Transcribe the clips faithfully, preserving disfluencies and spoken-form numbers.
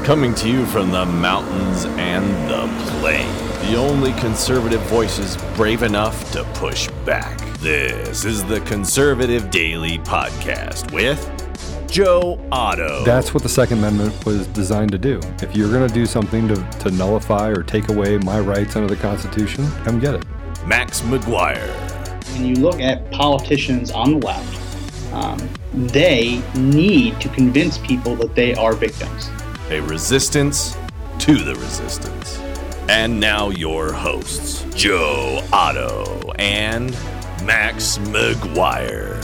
Coming to you from the mountains and the plain, the only conservative voices brave enough to push back. This is the Conservative Daily Podcast with Joe Otto. That's what the Second Amendment was designed to do. If you're going to do something to, to nullify or take away my rights under the Constitution, come get it. Max McGuire. When you look at politicians on the left, um, they need to convince people that they are victims. A resistance to the resistance. And now your hosts, Joe Otto and Max McGuire.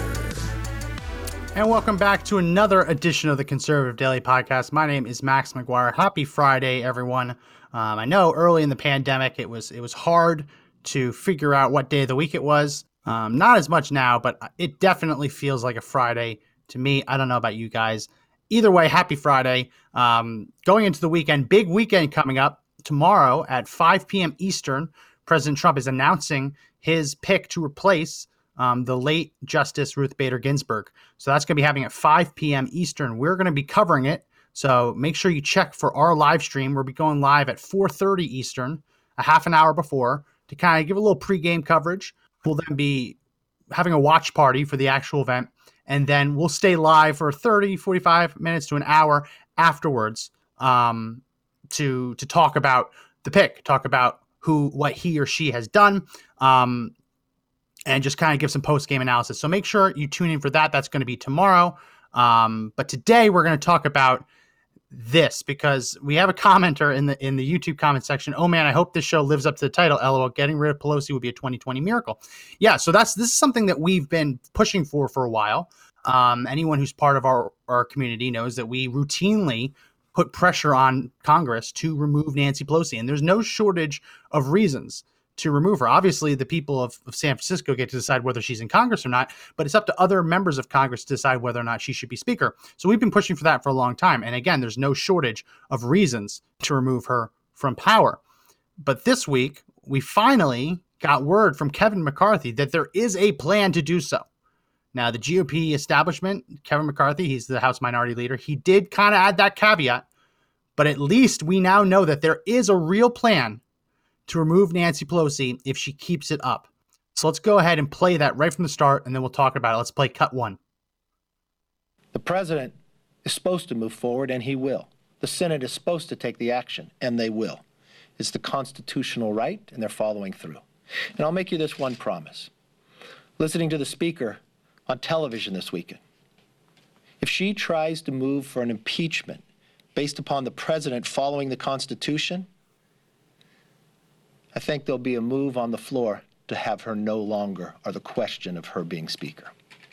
And welcome back to another edition of the Conservative Daily Podcast. My name is Max McGuire. Happy Friday, everyone. Um, I know early in the pandemic, it was it was hard to figure out what day of the week it was. Um, not as much now, but it definitely feels like a Friday to me. I don't know about you guys. Either way, happy Friday. Um, going into the weekend, big weekend coming up. Tomorrow at five p.m. Eastern, President Trump is announcing his pick to replace um, the late Justice Ruth Bader Ginsburg. So that's going to be happening at five p.m. Eastern. We're going to be covering it. So make sure you check for our live stream. We'll be going live at four thirty Eastern, a half an hour before, to kind of give a little pregame coverage. We'll then be having a watch party for the actual event. And then we'll stay live for thirty, forty-five minutes to an hour afterwards um, to to talk about the pick, talk about who, what he or she has done, um, and just kind of give some post-game analysis. So make sure you tune in for that. That's going to be tomorrow. Um, but today we're going to talk about this because we have a commenter in the in the YouTube comment section. Oh man, I hope this show lives up to the title. L O L. Getting rid of Pelosi would be a twenty twenty miracle. Yeah, so that's this is something that we've been pushing for for a while. Um, anyone who's part of our our community knows that we routinely put pressure on Congress to remove Nancy Pelosi, and there's no shortage of reasons to remove her. Obviously, the people of, of San Francisco get to decide whether she's in Congress or not, but it's up to other members of Congress to decide whether or not she should be Speaker. So we've been pushing for that for a long time. And again, there's no shortage of reasons to remove her from power. But this week, we finally got word from Kevin McCarthy that there is a plan to do so. Now, the G O P establishment, Kevin McCarthy, he's the House Minority Leader, he did kind of add that caveat, but at least we now know that there is a real plan to remove Nancy Pelosi if she keeps it up. So let's go ahead and play that right from the start, and then we'll talk about it. Let's play cut one. The president is supposed to move forward, and he will. The Senate is supposed to take the action, and they will. It's the constitutional right, and they're following through. And I'll make you this one promise. Listening to the speaker on television this weekend, if she tries to move for an impeachment based upon the president following the Constitution, I think there'll be a move on the floor to have her no longer, or the question of her being Speaker.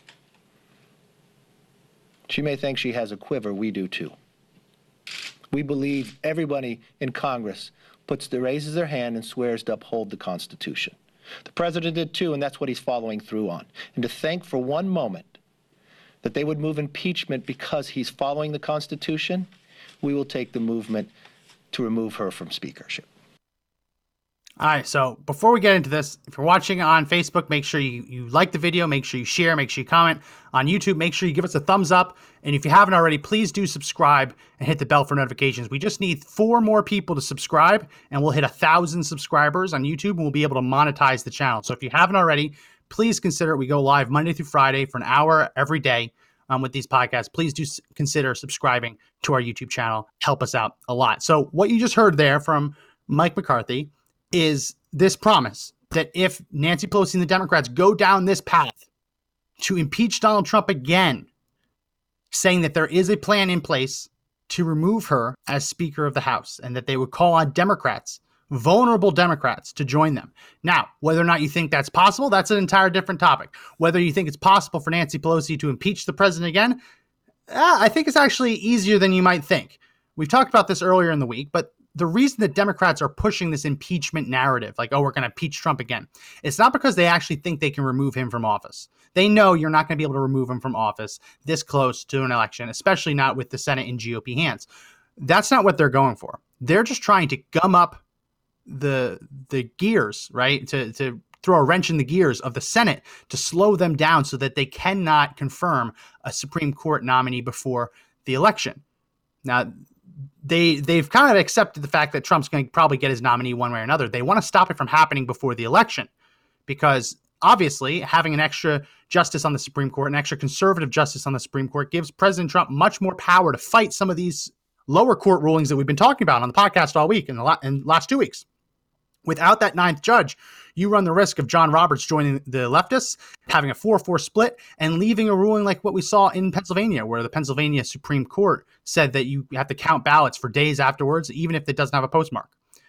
She may think she has a quiver, we do too. We believe everybody in Congress puts the, raises their hand and swears to uphold the Constitution. The president did too, and that's what he's following through on. And to think for one moment that they would move impeachment because he's following the Constitution, we will take the movement to remove her from speakership. All right, so before we get into this, if you're watching on Facebook, make sure you, you like the video, make sure you share, make sure you comment. On YouTube, make sure you give us a thumbs up. And if you haven't already, please do subscribe and hit the bell for notifications. We just need four more people to subscribe, and we'll hit a thousand subscribers on YouTube, and we'll be able to monetize the channel. So if you haven't already, please consider it. We go live Monday through Friday for an hour every day um, with these podcasts. Please do s- consider subscribing to our YouTube channel. Help us out a lot. So what you just heard there from Mike McCarthy is this promise that if Nancy Pelosi and the Democrats go down this path to impeach Donald Trump again, saying that there is a plan in place to remove her as Speaker of the House and that they would call on Democrats, vulnerable Democrats, to join them. Now, whether or not you think that's possible, that's an entire different topic. Whether you think it's possible for Nancy Pelosi to impeach the president again, uh, I think it's actually easier than you might think. We've talked about this earlier in the week, but the reason that Democrats are pushing this impeachment narrative, like, oh, we're going to impeach Trump again, it's not because they actually think they can remove him from office. They know you're not going to be able to remove him from office this close to an election, especially not with the Senate in G O P hands. That's not what they're going for. They're just trying to gum up the the gears, right? To to throw a wrench in the gears of the Senate to slow them down so that they cannot confirm a Supreme Court nominee before the election. Now, they, they've kind of accepted the fact that Trump's going to probably get his nominee one way or another. They want to stop it from happening before the election because obviously having an extra justice on the Supreme Court, an extra conservative justice on the Supreme Court gives President Trump much more power to fight some of these lower court rulings that we've been talking about on the podcast all week and the la- and last two weeks. Without that ninth judge, you run the risk of John Roberts joining the leftists, having a four four split, and leaving a ruling like what we saw in Pennsylvania, where the Pennsylvania Supreme Court said that you have to count ballots for days afterwards, even if it doesn't have a postmark.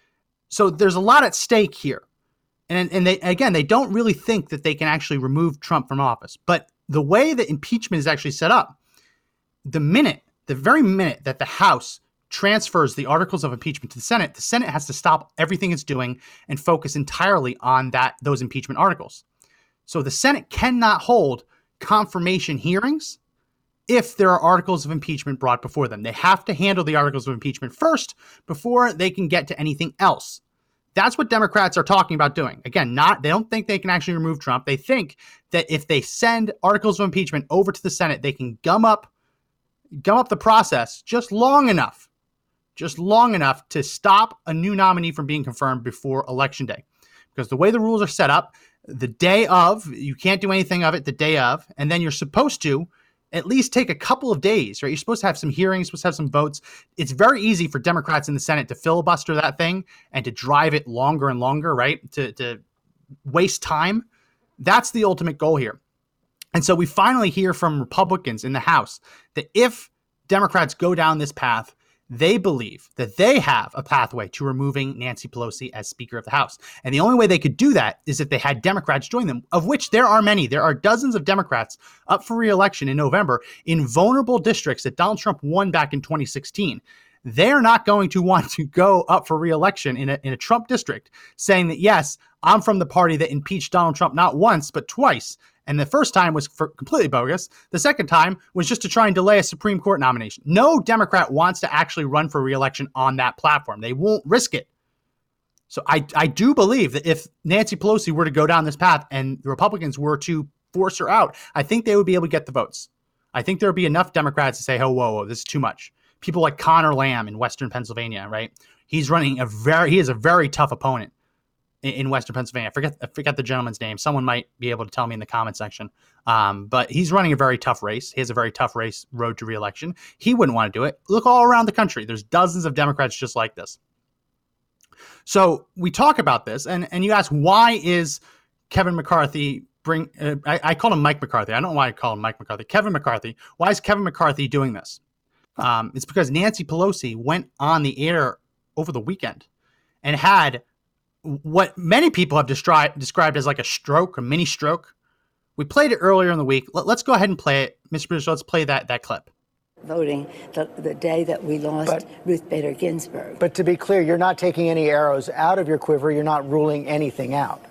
So there's a lot at stake here. And, and they again, they don't really think that they can actually remove Trump from office. But the way that impeachment is actually set up, the minute, the very minute that the House transfers the articles of impeachment to the Senate, the Senate has to stop everything it's doing and focus entirely on that those impeachment articles. So the Senate cannot hold confirmation hearings if there are articles of impeachment brought before them. They have to handle the articles of impeachment first before they can get to anything else. That's what Democrats are talking about doing. Again, not they don't think they can actually remove Trump. They think that if they send articles of impeachment over to the Senate, they can gum up gum up the process just long enough just long enough to stop a new nominee from being confirmed before Election Day. Because the way the rules are set up, the day of, you can't do anything of it the day of, and then you're supposed to at least take a couple of days, right? You're supposed to have some hearings, supposed to have some votes. It's very easy for Democrats in the Senate to filibuster that thing and to drive it longer and longer, right? To, to waste time. That's the ultimate goal here. And so we finally hear from Republicans in the House that if Democrats go down this path, they believe that they have a pathway to removing Nancy Pelosi as Speaker of the House. And the only way they could do that is if they had Democrats join them, of which there are many. There are dozens of Democrats up for re-election in November in vulnerable districts that Donald Trump won back in twenty sixteen. They're not going to want to go up for re-election in a, in a Trump district saying that, yes, I'm from the party that impeached Donald Trump not once, but twice. And the first time was for completely bogus. The second time was just to try and delay a Supreme Court nomination. No Democrat wants to actually run for re-election on that platform. They won't risk it. So I, I do believe that if Nancy Pelosi were to go down this path and the Republicans were to force her out, I think they would be able to get the votes. I think there would be enough Democrats to say, oh, whoa, whoa, this is too much. People like Connor Lamb in Western Pennsylvania, right? He's running a very, he is a very tough opponent in Western Pennsylvania. I forget, I forget the gentleman's name. Someone might be able to tell me in the comment section. Um, but he's running a very tough race. He has a very tough race road to re-election. He wouldn't want to do it. Look all around the country. There's dozens of Democrats just like this. So we talk about this and, and you ask, why is Kevin McCarthy bring, uh, I, I call him Mike McCarthy. I don't know why I call him Mike McCarthy. Kevin McCarthy. Why is Kevin McCarthy doing this? Um, it's because Nancy Pelosi went on the air over the weekend and had what many people have described described as like a stroke, a mini stroke. We played it earlier in the week. Let, let's go ahead and play it. Mister Producer, let's play that that clip. Voting the, the day that we lost but, Ruth Bader Ginsburg. But to be clear, you're not taking any arrows out of your quiver. You're not ruling anything out.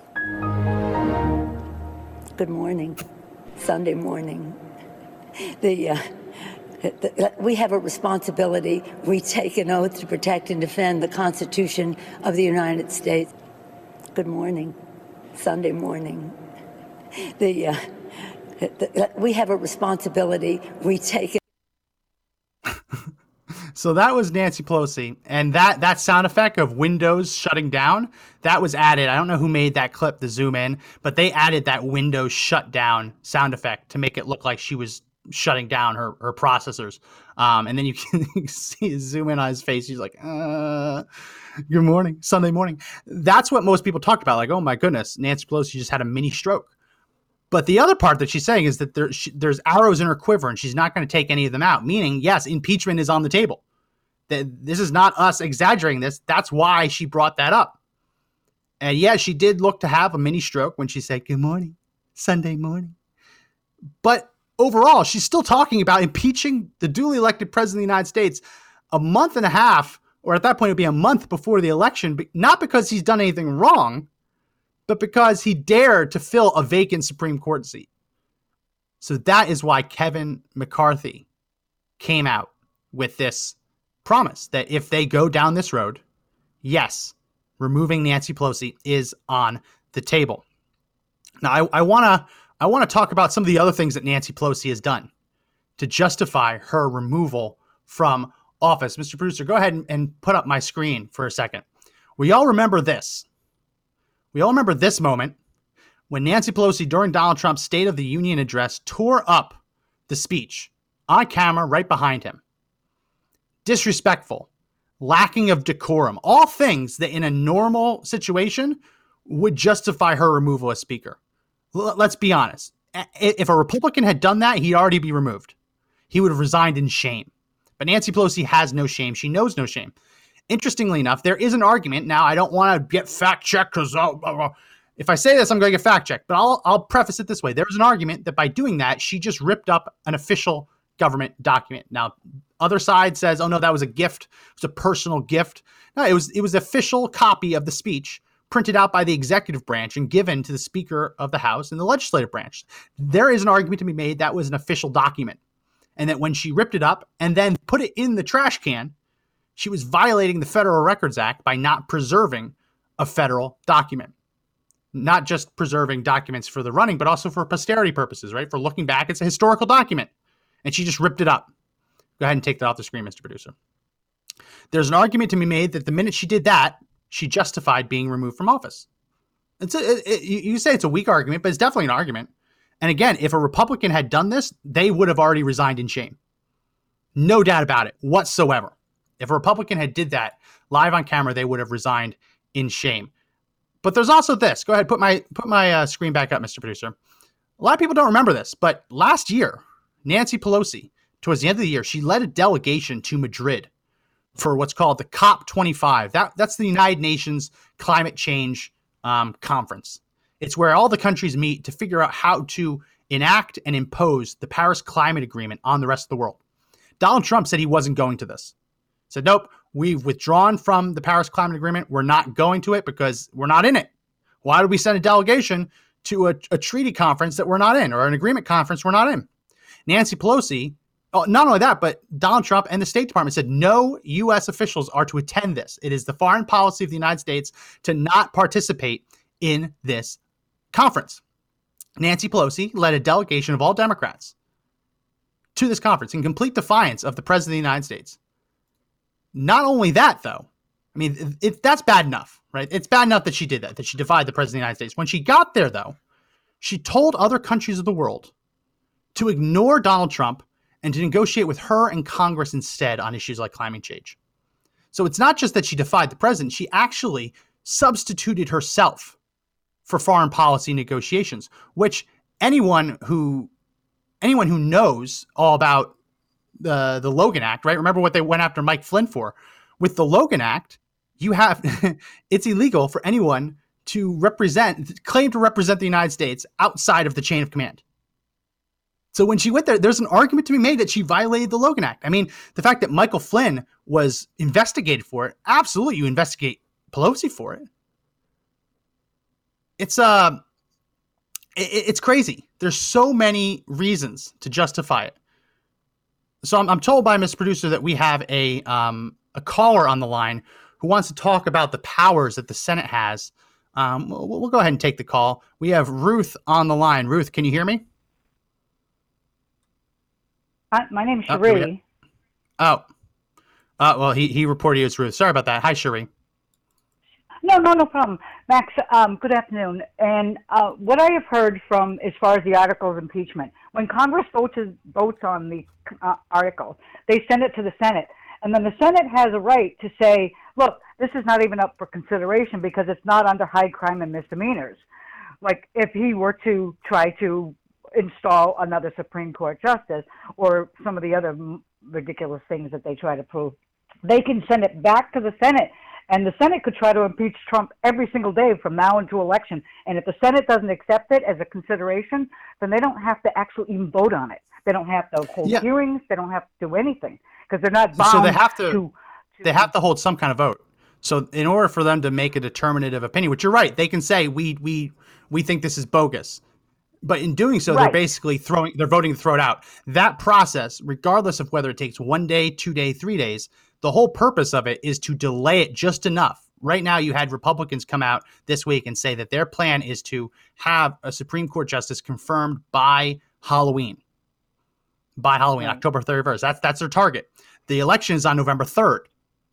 Good morning. Sunday morning. The... Uh, We have a responsibility. We take an oath to protect and defend the Constitution of the United States. Good morning. Sunday morning. The, uh, the we have a responsibility. We take it. So that was Nancy Pelosi, and that that sound effect of Windows shutting down, that was added. I don't know who made that clip, the zoom in, but they added that Windows shut down sound effect to make it look like she was shutting down her, her processors. Um, and then you can see zoom in on his face. He's like, uh, good morning, Sunday morning. That's what most people talk about. Like, oh my goodness, Nancy Pelosi just had a mini stroke. But the other part that she's saying is that there, she, there's arrows in her quiver and she's not going to take any of them out. Meaning, yes, impeachment is on the table. That this is not us exaggerating this. That's why she brought that up. And yeah, she did look to have a mini stroke when she said, good morning, Sunday morning. But overall, she's still talking about impeaching the duly elected president of the United States a month and a half, or at that point, it would be a month before the election, but not because he's done anything wrong, but because he dared to fill a vacant Supreme Court seat. So that is why Kevin McCarthy came out with this promise that if they go down this road, yes, removing Nancy Pelosi is on the table. Now, I, I want to I want to talk about some of the other things that Nancy Pelosi has done to justify her removal from office. Mister Producer, go ahead and, and put up my screen for a second. We all remember this. We all remember this moment when Nancy Pelosi, during Donald Trump's State of the Union address, tore up the speech on camera right behind him. Disrespectful, lacking of decorum, all things that in a normal situation would justify her removal as Speaker. L- let's be honest. If a Republican had done that, he'd already be removed. He would have resigned in shame. But Nancy Pelosi has no shame. She knows no shame. Interestingly enough, there is an argument. Now, I don't want to get fact checked because uh, if I say this, I'm going to get fact checked. But I'll, I'll preface it this way. There is an argument that by doing that, she just ripped up an official government document. Now, other side says, oh, no, that was a gift. It was a personal gift. No, it was it was an official copy of the speech printed out by the executive branch and given to the Speaker of the House and the legislative branch. There is an argument to be made that was an official document, and that when she ripped it up and then put it in the trash can, she was violating the Federal Records Act by not preserving a federal document. Not just preserving documents for the running, but also for posterity purposes, right? For looking back, it's a historical document. And she just ripped it up. Go ahead and take that off the screen, Mister Producer. There's an argument to be made that the minute she did that, she justified being removed from office. It's a, it, it, you say it's a weak argument, but it's definitely an argument. And again, if a Republican had done this, they would have already resigned in shame. No doubt about it whatsoever. If a Republican had did that live on camera, they would have resigned in shame. But there's also this. Go ahead, put my put my uh, screen back up, Mister Producer. A lot of people don't remember this, but last year, Nancy Pelosi, towards the end of the year, she led a delegation to Madrid for what's called the COP twenty-five. That, that's the United Nations Climate Change um, Conference. It's where all the countries meet to figure out how to enact and impose the Paris Climate Agreement on the rest of the world. Donald Trump said he wasn't going to this. Said, nope, we've withdrawn from the Paris Climate Agreement. We're not going to it because we're not in it. Why would we send a delegation to a, a treaty conference that we're not in, or an agreement conference we're not in? Nancy Pelosi, oh, not only that, but Donald Trump and the State Department said no U S officials are to attend this. It is the foreign policy of the United States to not participate in this conference. Nancy Pelosi led a delegation of all Democrats to this conference in complete defiance of the President of the United States. Not only that, though, I mean, it, that's bad enough, right? It's bad enough that she did that, that she defied the President of the United States. When she got there, though, she told other countries of the world to ignore Donald Trump and to negotiate with her and Congress instead on issues like climate change. So it's not just that she defied the president, she actually substituted herself for foreign policy negotiations, which anyone who anyone who knows all about the, the Logan Act, right? Remember what they went after Mike Flynn for. With the Logan Act, you have it's illegal for anyone to represent, claim to represent the United States outside of the chain of command. So when she went there, there's an argument to be made that she violated the Logan Act. I mean, the fact that Michael Flynn was investigated for it, absolutely, you investigate Pelosi for it. It's uh, it, it's crazy. There's so many reasons to justify it. So I'm, I'm told by Miz Producer that we have a um a caller on the line who wants to talk about the powers that the Senate has. Um, we'll, we'll go ahead and take the call. We have Ruth on the line. Ruth, can you hear me? Hi, my name is Cherie. Oh, uh, well, he, he reported you as Ruth. Sorry about that. Hi, Cherie. No, no, no problem. Max, um, good afternoon. And uh, what I have heard from, as far as the article of impeachment, when Congress votes, votes on the uh, article, they send it to the Senate. And then the Senate has a right to say, look, this is not even up for consideration because it's not under high crime and misdemeanors. Like if he were to try to install another Supreme Court justice or some of the other ridiculous things that they try to prove, they can send it back to the Senate. And the Senate could try to impeach Trump every single day from now until election. And if the Senate doesn't accept it as a consideration, then they don't have to actually even vote on it. They don't have to hold yeah. hearings. They don't have to do anything because they're not bound so they have to, to, to... They have to hold some kind of vote. So in order for them to make a determinative opinion, which you're right, they can say, we we we think this is bogus. But in doing so, right. they're basically throwing, they're voting to throw it out. That process, regardless of whether it takes one day, two days, three days, the whole purpose of it is to delay it just enough. Right now, you had Republicans come out this week and say that their plan is to have a Supreme Court justice confirmed by Halloween. by Halloween, Right. October thirty-first. That's that's their target. The election is on November third.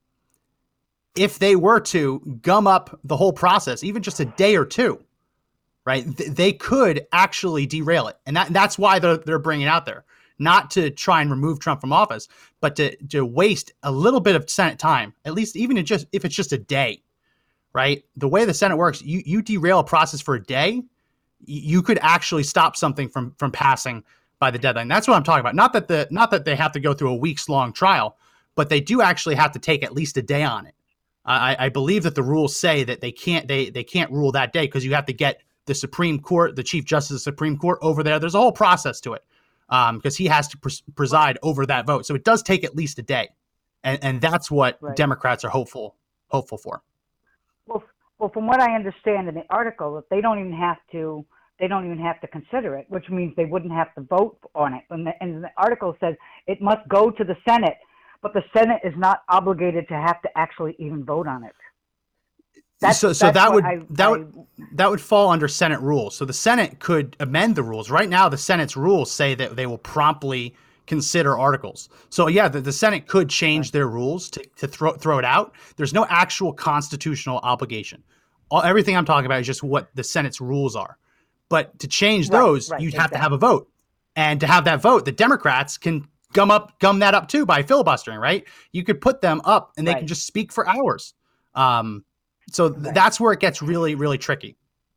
If they were to gum up the whole process, even just a day or two, right, th- they could actually derail it. And that that's why they're, they're bringing it out there. Not to try and remove Trump from office, but to, to waste a little bit of Senate time, at least even if, just, if it's just a day, right? The way the Senate works, you, you derail a process for a day, you could actually stop something from, from passing by the deadline. That's what I'm talking about. Not that the not that they have to go through a weeks long trial, but they do actually have to take at least a day on it. I, I believe that the rules say that they can't they they can't rule that day because you have to get the Supreme Court, the Chief Justice of the Supreme Court over there. There's a whole process to it um, because he has to pres- preside over that vote. So it does take at least a day, and and that's what Right. Democrats are hopeful hopeful for. Well, well, from what I understand in the article, that they don't even have to, they don't even have to consider it, which means they wouldn't have to vote on it. And the, and the article says it must go to the Senate, but the Senate is not obligated to have to actually even vote on it. That's, so so that's that what would I, that I, would that would fall under Senate rules. So the Senate could amend the rules. Right now, the Senate's rules say that they will promptly consider articles. So yeah, the, the Senate could change Right. their rules to, to throw throw it out. There's no actual constitutional obligation. All, everything I'm talking about is just what the Senate's rules are. But to change Right, those, right, you'd have to exactly. have a vote. And to have that vote, the Democrats can gum up gum that up too by filibustering, right? You could put them up and they Right. can just speak for hours. Um, so th- Right. that's where it gets really, really tricky.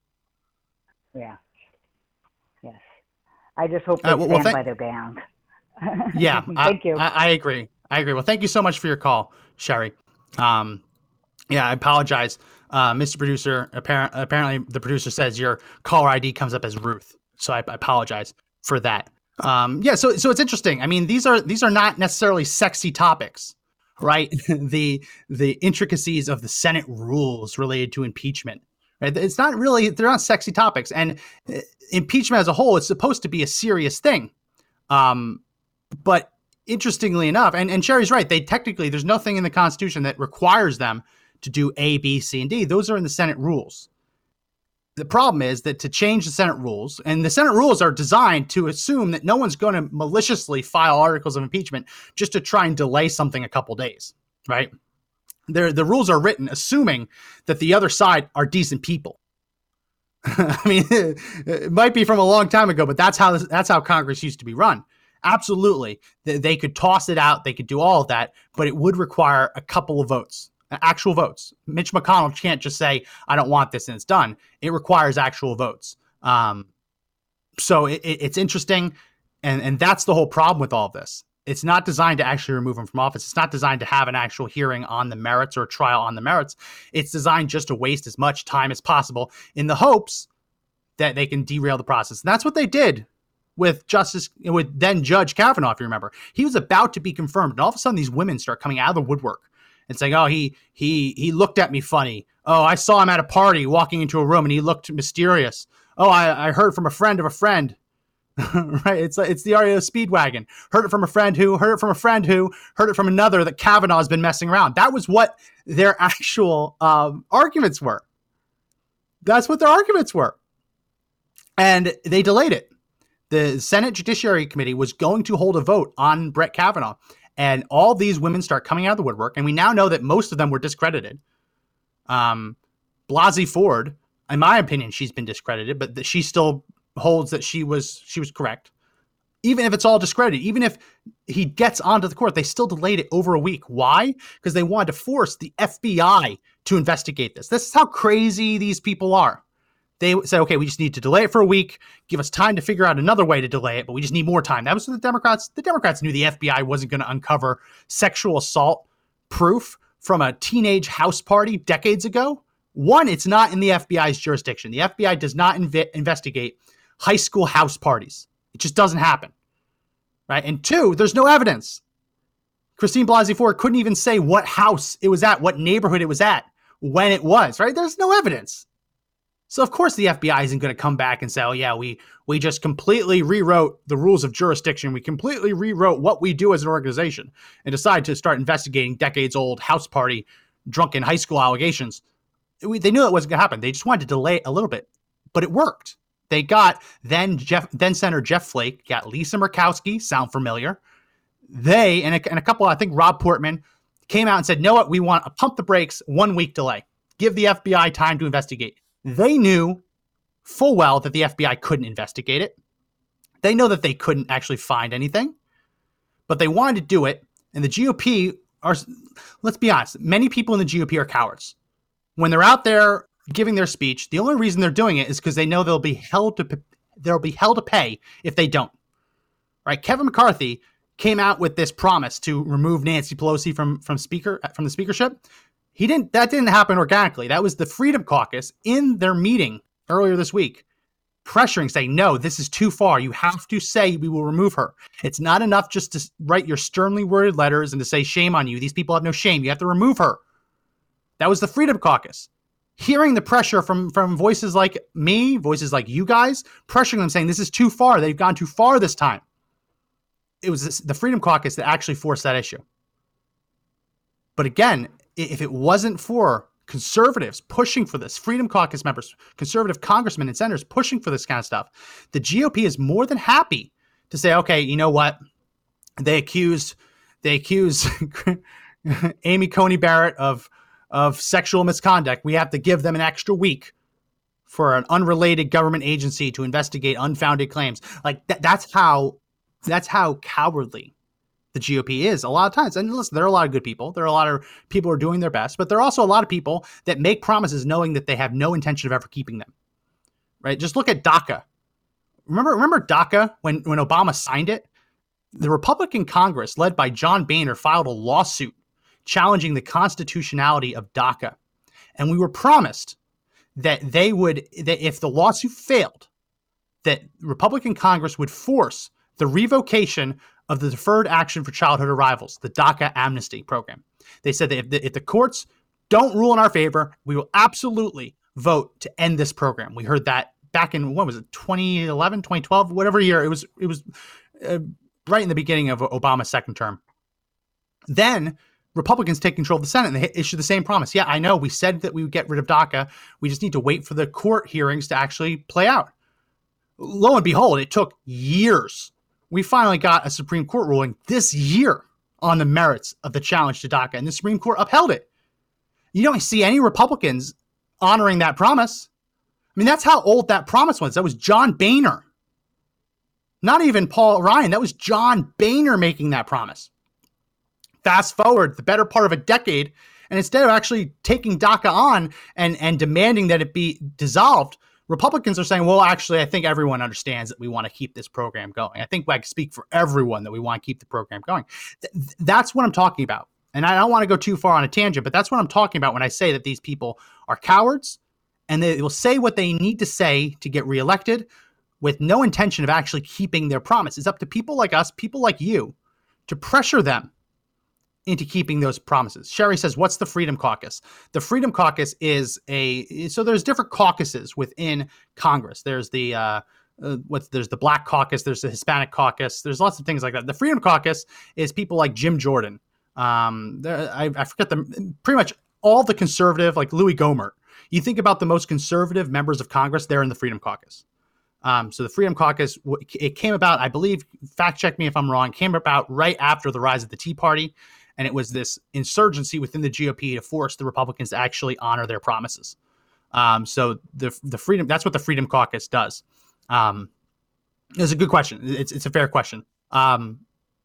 yeah, yes. I just hope they Uh, well, well, stand thank- by their ground. Yeah, Thank I, you. I, I agree. I agree. Well, thank you so much for your call, Sherry. Um, yeah, I apologize, uh, Mister Producer. Apparent, apparently, the producer says your caller I D comes up as Ruth, so I, I apologize for that. Um, yeah, so so it's interesting. I mean, these are these are not necessarily sexy topics, right? the the intricacies of the Senate rules related to impeachment. Right? It's not really they're not sexy topics, and uh, impeachment as a whole is supposed to be a serious thing. Um, but interestingly enough, and, and Sherry's right, they technically, there's nothing in the Constitution that requires them to do A, B, C, and D. Those are in the Senate rules. The problem is that to change the Senate rules, and the Senate rules are designed to assume that no one's going to maliciously file articles of impeachment just to try and delay something a couple days, right? They're, the rules are written assuming that the other side are decent people. I mean, it might be from a long time ago, but that's how that's how Congress used to be run. Absolutely, they, they could toss it out, they could do all of that, but it would require a couple of votes, actual votes. Mitch McConnell can't just say, "I don't want this," and it's done. It requires actual votes. Um, so it, it, it's interesting, and and that's the whole problem with all of this. It's not designed to actually remove him from office. It's not designed to have an actual hearing on the merits or a trial on the merits. It's designed just to waste as much time as possible in the hopes that they can derail the process. And that's what they did with Justice, with then Judge Kavanaugh, if you remember. He was about to be confirmed, and all of a sudden these women start coming out of the woodwork and saying, "Oh, he he he looked at me funny. Oh, I saw him at a party walking into a room and he looked mysterious. Oh, I, I heard from a friend of a friend." Right? It's it's the R E O Speedwagon. Heard it from a friend who, heard it from a friend who, heard it from another that Kavanaugh's been messing around. That was what their actual um, arguments were. That's what their arguments were. And they delayed it. The Senate Judiciary Committee was going to hold a vote on Brett Kavanaugh. And all these women start coming out of the woodwork. And we now know that most of them were discredited. Um, Blasey Ford, in my opinion, she's been discredited, but that she still holds that she was she was correct. Even if it's all discredited, even if he gets onto the court, they still delayed it over a week. Why? Because they wanted to force the F B I to investigate this. This is how crazy these people are. They said, okay, we just need to delay it for a week, give us time to figure out another way to delay it, but we just need more time. That was the Democrats. The Democrats knew the F B I wasn't going to uncover sexual assault proof from a teenage house party decades ago. One, it's not in the F B I's jurisdiction. The F B I does not inv- investigate high school house parties. It just doesn't happen, right? And two, there's no evidence. Christine Blasey Ford couldn't even say what house it was at, what neighborhood it was at, when it was, right? There's no evidence. So of course the F B I isn't going to come back and say, "Oh yeah, we we just completely rewrote the rules of jurisdiction. We completely rewrote what we do as an organization," and decide to start investigating decades-old house party, drunken high school allegations. We, they knew it wasn't going to happen. They just wanted to delay it a little bit, but it worked. They got then Jeff, then Senator Jeff Flake, got Lisa Murkowski, sound familiar. They and a, and a couple, I think Rob Portman, came out and said, "No, what we want a pump the brakes, one week delay, give the F B I time to investigate." They knew full well that the F B I couldn't investigate it. They know that they couldn't actually find anything, but they wanted to do it. And the G O P are, let's be honest, many people in the G O P are cowards. When they're out there giving their speech, the only reason they're doing it is because they know they'll be held to they'll be held to pay if they don't. Right? Kevin McCarthy came out with this promise to remove Nancy Pelosi from from speaker from the speakership. He didn't. That didn't happen organically. That was the Freedom Caucus in their meeting earlier this week, pressuring, saying, "No, this is too far. You have to say we will remove her. It's not enough just to write your sternly worded letters and to say shame on you. These people have no shame. You have to remove her." That was the Freedom Caucus. Hearing the pressure from from voices like me, voices like you guys, pressuring them, saying this is too far. They've gone too far this time. It was the Freedom Caucus that actually forced that issue. But again, if it wasn't for conservatives pushing for this, Freedom Caucus members, conservative congressmen and senators pushing for this kind of stuff, the G O P is more than happy to say, okay, you know what? They accused, they accused Amy Coney Barrett of, of sexual misconduct. We have to give them an extra week for an unrelated government agency to investigate unfounded claims. Like th- that's how, that's how cowardly the G O P is a lot of times. And listen, there are a lot of good people. There are a lot of people who are doing their best, but there are also a lot of people that make promises knowing that they have no intention of ever keeping them, right? Just look at DACA. Remember, remember DACA when, when Obama signed it? The Republican Congress led by John Boehner filed a lawsuit challenging the constitutionality of DACA. And we were promised that they would, that if the lawsuit failed, that Republican Congress would force the revocation of the Deferred Action for Childhood Arrivals, the DACA amnesty program. They said that if the, if the courts don't rule in our favor, we will absolutely vote to end this program. We heard that back in, what was it, twenty eleven, twenty twelve, whatever year. It was it was uh, right in the beginning of Obama's second term. Then Republicans take control of the Senate and they issue the same promise. Yeah, I know we said that we would get rid of DACA. We just need to wait for the court hearings to actually play out. Lo and behold, it took years. We finally got a Supreme Court ruling this year on the merits of the challenge to DACA, and the Supreme Court upheld it. You don't see any Republicans honoring that promise. I mean, that's how old that promise was. That was John Boehner. Not even Paul Ryan. That was John Boehner making that promise. Fast forward the better part of a decade, and instead of actually taking DACA on and, and demanding that it be dissolved, Republicans are saying, well, actually, I think everyone understands that we want to keep this program going. I think I can speak for everyone that we want to keep the program going. Th- that's what I'm talking about. And I don't want to go too far on a tangent, but that's what I'm talking about when I say that these people are cowards and they will say what they need to say to get reelected with no intention of actually keeping their promise. It's up to people like us, people like you, to pressure them into keeping those promises. Sherry says, what's the Freedom Caucus? The Freedom Caucus is a, so there's different caucuses within Congress. There's the, uh, uh, what's, there's the Black Caucus, there's the Hispanic Caucus, there's lots of things like that. The Freedom Caucus is people like Jim Jordan. Um, I, I forget the, pretty much all the conservative, like Louis Gohmert. You think about the most conservative members of Congress, they're in the Freedom Caucus. Um, so the Freedom Caucus, it came about, I believe, fact check me if I'm wrong, came about right after the rise of the Tea Party. And it was this insurgency within the G O P to force the Republicans to actually honor their promises. Um, so the the freedom, that's what the Freedom Caucus does. Um, it's a good question. It's it's a fair question. Um,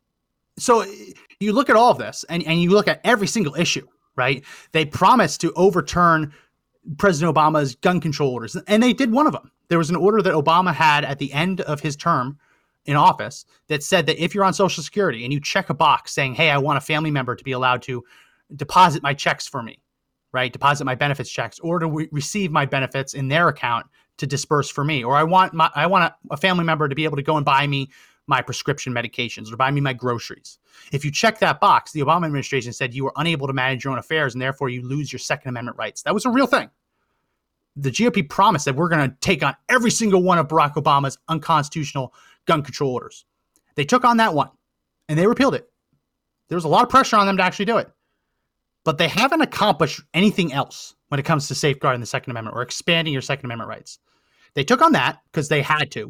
so you look at all of this and, and you look at every single issue, right? They promised to overturn President Obama's gun control orders, and they did one of them. There was an order that Obama had at the end of his term in office that said that if you're on Social Security and you check a box saying, hey, I want a family member to be allowed to deposit my checks for me, right? Deposit my benefits checks or to re- receive my benefits in their account to disperse for me. Or I want my, I want a, a family member to be able to go and buy me my prescription medications or buy me my groceries. If you check that box, the Obama administration said you were unable to manage your own affairs and therefore you lose your Second Amendment rights. That was a real thing. The G O P promised that we're going to take on every single one of Barack Obama's unconstitutional gun control orders. They took on that one and they repealed it. There was a lot of pressure on them to actually do it, but they haven't accomplished anything else when it comes to safeguarding the Second Amendment or expanding your Second Amendment rights. They took on that because they had to.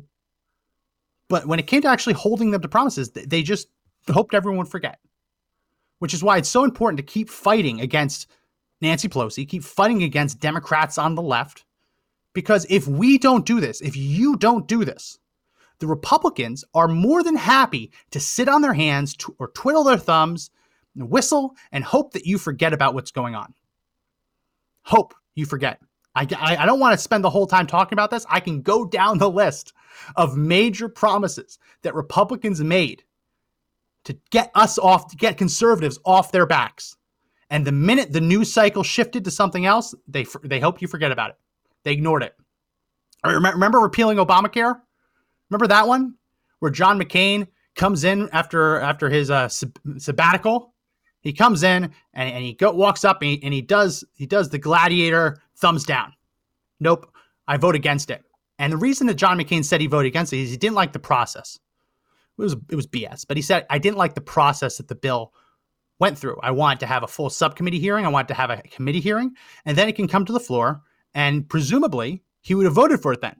But when it came to actually holding them to promises, they just hoped everyone would forget. Which is why it's so important to keep fighting against Nancy Pelosi, keep fighting against Democrats on the left. Because if we don't do this, if you don't do this, the Republicans are more than happy to sit on their hands to, or twiddle their thumbs, and whistle, and hope that you forget about what's going on. Hope you forget. I, I, I don't want to spend the whole time talking about this. I can go down the list of major promises that Republicans made to get us off, to get conservatives off their backs. And the minute the news cycle shifted to something else, they they hope you forget about it. They ignored it. Remember repealing Obamacare? Remember that one? Where John McCain comes in after after his uh, sab- sabbatical. He comes in and, and he go, walks up and he, and he does he does the gladiator thumbs down. Nope, I vote against it. And the reason that John McCain said he voted against it is he didn't like the process. It was it was B S. But he said, I didn't like the process that the bill went through. I wanted to have a full subcommittee hearing. I wanted to have a committee hearing. And then it can come to the floor. And presumably, he would have voted for it then.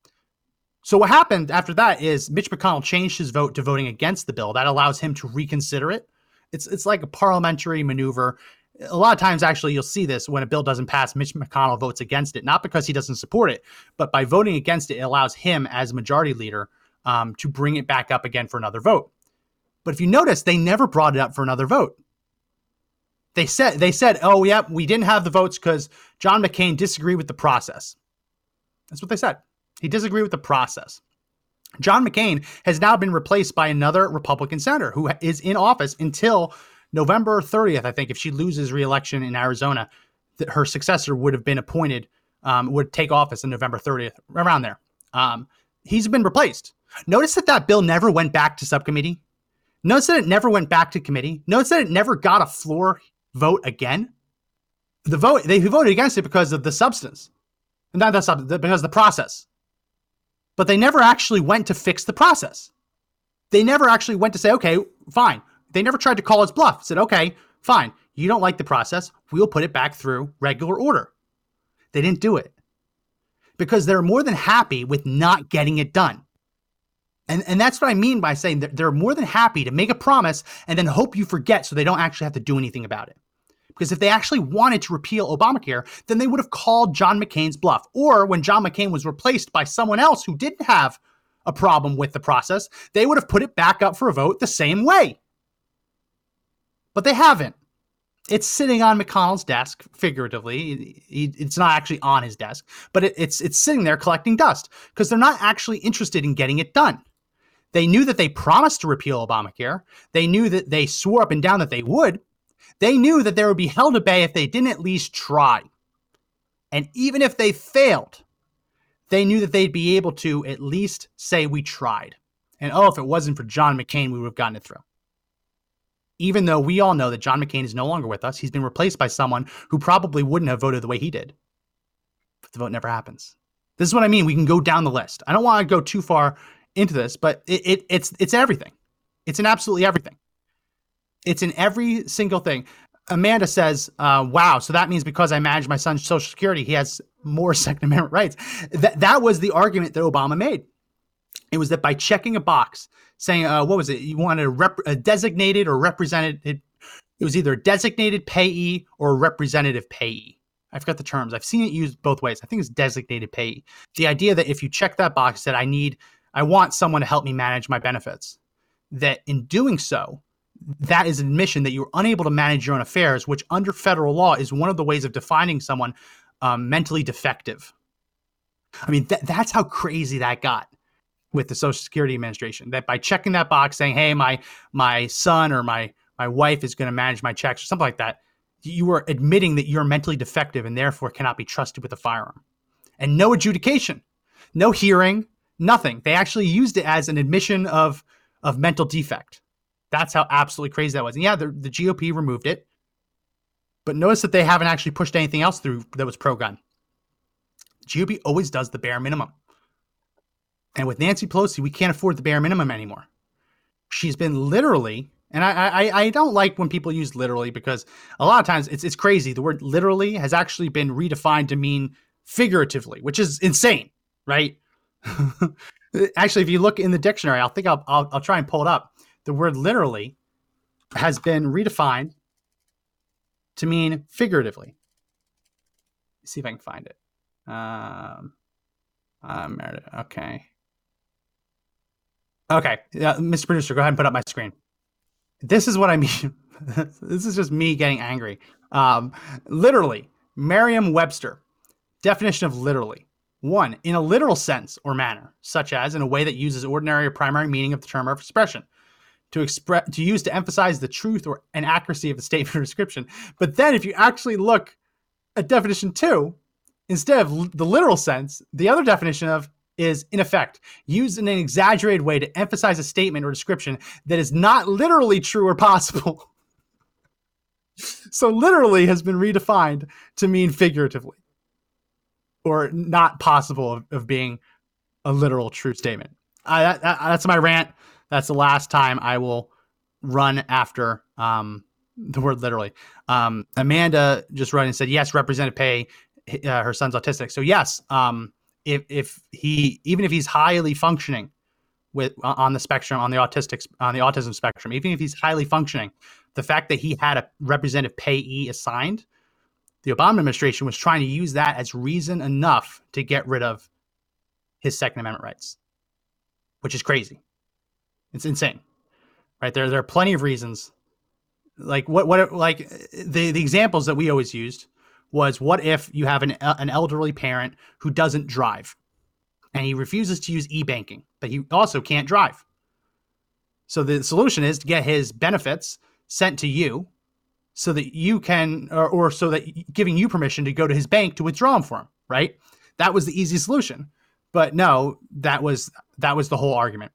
So what happened after that is Mitch McConnell changed his vote to voting against the bill. That allows him to reconsider it. It's it's like a parliamentary maneuver. A lot of times, actually, you'll see this when a bill doesn't pass, Mitch McConnell votes against it, not because he doesn't support it, but by voting against it, it allows him as majority leader um, to bring it back up again for another vote. But if you notice, they never brought it up for another vote. They said, they said, oh, yeah, we didn't have the votes because John McCain disagreed with the process. That's what they said. He disagreed with the process. John McCain has now been replaced by another Republican senator who is in office until November thirtieth, I think. If she loses re-election in Arizona, that her successor would have been appointed, um, would take office on November thirtieth, around there. Um, he's been replaced. Notice that that bill never went back to subcommittee. Notice that it never went back to committee. Notice that it never got a floor vote again. The vote, they voted against it because of the substance. Not the substance, because of the process. But they never actually went to fix the process. They never actually went to say, okay, fine. They never tried to call its bluff. Said, okay, fine. You don't like the process. We'll put it back through regular order. They didn't do it because they're more than happy with not getting it done. And, and that's what I mean by saying that they're more than happy to make a promise and then hope you forget so they don't actually have to do anything about it. Because if they actually wanted to repeal Obamacare, then they would have called John McCain's bluff. Or when John McCain was replaced by someone else who didn't have a problem with the process, they would have put it back up for a vote the same way. But they haven't. It's sitting on McConnell's desk, figuratively. It's not actually on his desk, but it's it's sitting there collecting dust because they're not actually interested in getting it done. They knew that they promised to repeal Obamacare. They knew that they swore up and down that they would. They knew that they would be held to bay if they didn't at least try. And even if they failed, they knew that they'd be able to at least say we tried. And oh, if it wasn't for John McCain, we would have gotten it through. Even though we all know that John McCain is no longer with us, he's been replaced by someone who probably wouldn't have voted the way he did. But the vote never happens. This is what I mean. We can go down the list. I don't want to go too far into this, but it, it it's it's everything. It's in absolutely everything. It's in every single thing. Amanda says, uh, wow, so that means because I manage my son's Social Security, he has more Second Amendment rights. That that was the argument that Obama made. It was that by checking a box saying, uh, what was it? You wanted a, rep- a designated or represented. It, it was either a designated payee or a representative payee. I forgot the terms. I've seen it used both ways. I think it's designated payee. The idea that if you check that box that I need, I want someone to help me manage my benefits, that in doing so, that is an admission that you're unable to manage your own affairs, which under federal law is one of the ways of defining someone um, mentally defective. I mean, th- that's how crazy that got with the Social Security Administration, that by checking that box saying, hey, my my son or my my wife is going to manage my checks or something like that, you are admitting that you're mentally defective and therefore cannot be trusted with a firearm. And no adjudication, no hearing, nothing. They actually used it as an admission of, of mental defect. That's how absolutely crazy that was. And yeah, the, the G O P removed it. But notice that they haven't actually pushed anything else through that was pro-gun. The G O P always does the bare minimum. And with Nancy Pelosi, we can't afford the bare minimum anymore. She's been literally, and I, I I don't like when people use literally because a lot of times it's it's crazy. The word literally has actually been redefined to mean figuratively, which is insane. right? Actually, if you look in the dictionary, I'll think I'll, I'll I'll try and pull it up. The word literally has been redefined to mean figuratively. Let's see if I can find it. Um, um okay. Okay, uh, Mister Producer, go ahead and put up my screen. This is what I mean. This is just me getting angry. Um, literally, Merriam-Webster, definition of literally. One, in a literal sense or manner, such as in a way that uses ordinary or primary meaning of the term or expression, to express, to use to emphasize the truth or an accuracy of a statement or description. But then if you actually look at definition two, instead of l- the literal sense, the other definition of is, in effect, used in an exaggerated way to emphasize a statement or description that is not literally true or possible. So literally has been redefined to mean figuratively, or not possible of, of being a literal true statement. Uh, that, that, that's my rant. That's the last time I will run after um, the word literally. Um, Amanda just wrote and said, yes, Representative Pay, uh, her son's autistic. So yes, um, if if he, even if he's highly functioning with on the spectrum, on the autistic, on the autism spectrum, even if he's highly functioning, the fact that he had a representative payee assigned, the Obama administration was trying to use that as reason enough to get rid of his Second Amendment rights, which is crazy. It's insane, right? There, there are plenty of reasons. Like what, what, like the, the examples that we always used was, what if you have an, an elderly parent who doesn't drive and he refuses to use e-banking, but he also can't drive. So the solution is to get his benefits sent to you so that you can, or, or so that giving you permission to go to his bank to withdraw them for him, right? That was the easy solution. But no, that was, that was the whole argument.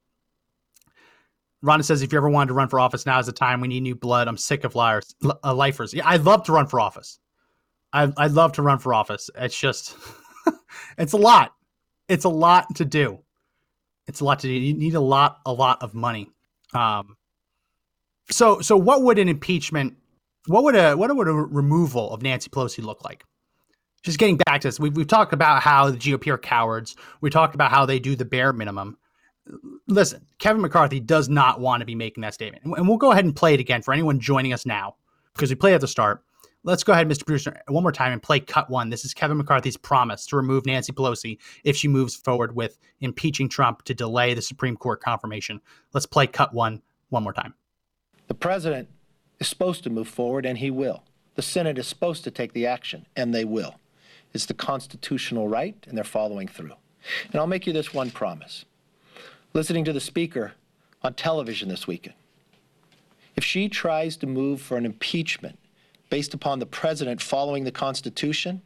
Rhonda says, if you ever wanted to run for office, now is the time. We need new blood. I'm sick of liars, uh, lifers. Yeah, I'd love to run for office. I, I'd love to run for office. It's just, it's a lot. It's a lot to do. It's a lot to do. You need a lot, a lot of money. Um, so, so what would an impeachment, what would a, what would a removal of Nancy Pelosi look like? Just getting back to this, we've, we've talked about how the G O P are cowards. We talked about how they do the bare minimum. Listen, Kevin McCarthy does not want to be making that statement. And we'll go ahead and play it again for anyone joining us now, because we played at the start. Let's go ahead, Mister Producer, one more time and play cut one. This is Kevin McCarthy's promise to remove Nancy Pelosi if she moves forward with impeaching Trump to delay the Supreme Court confirmation. Let's play cut one one more time. The president is supposed to move forward, and he will. The Senate is supposed to take the action, and they will. It's the constitutional right, and they're following through. And I'll make you this one promise. Listening to the speaker on television this weekend, if she tries to move for an impeachment based upon the president following the Constitution,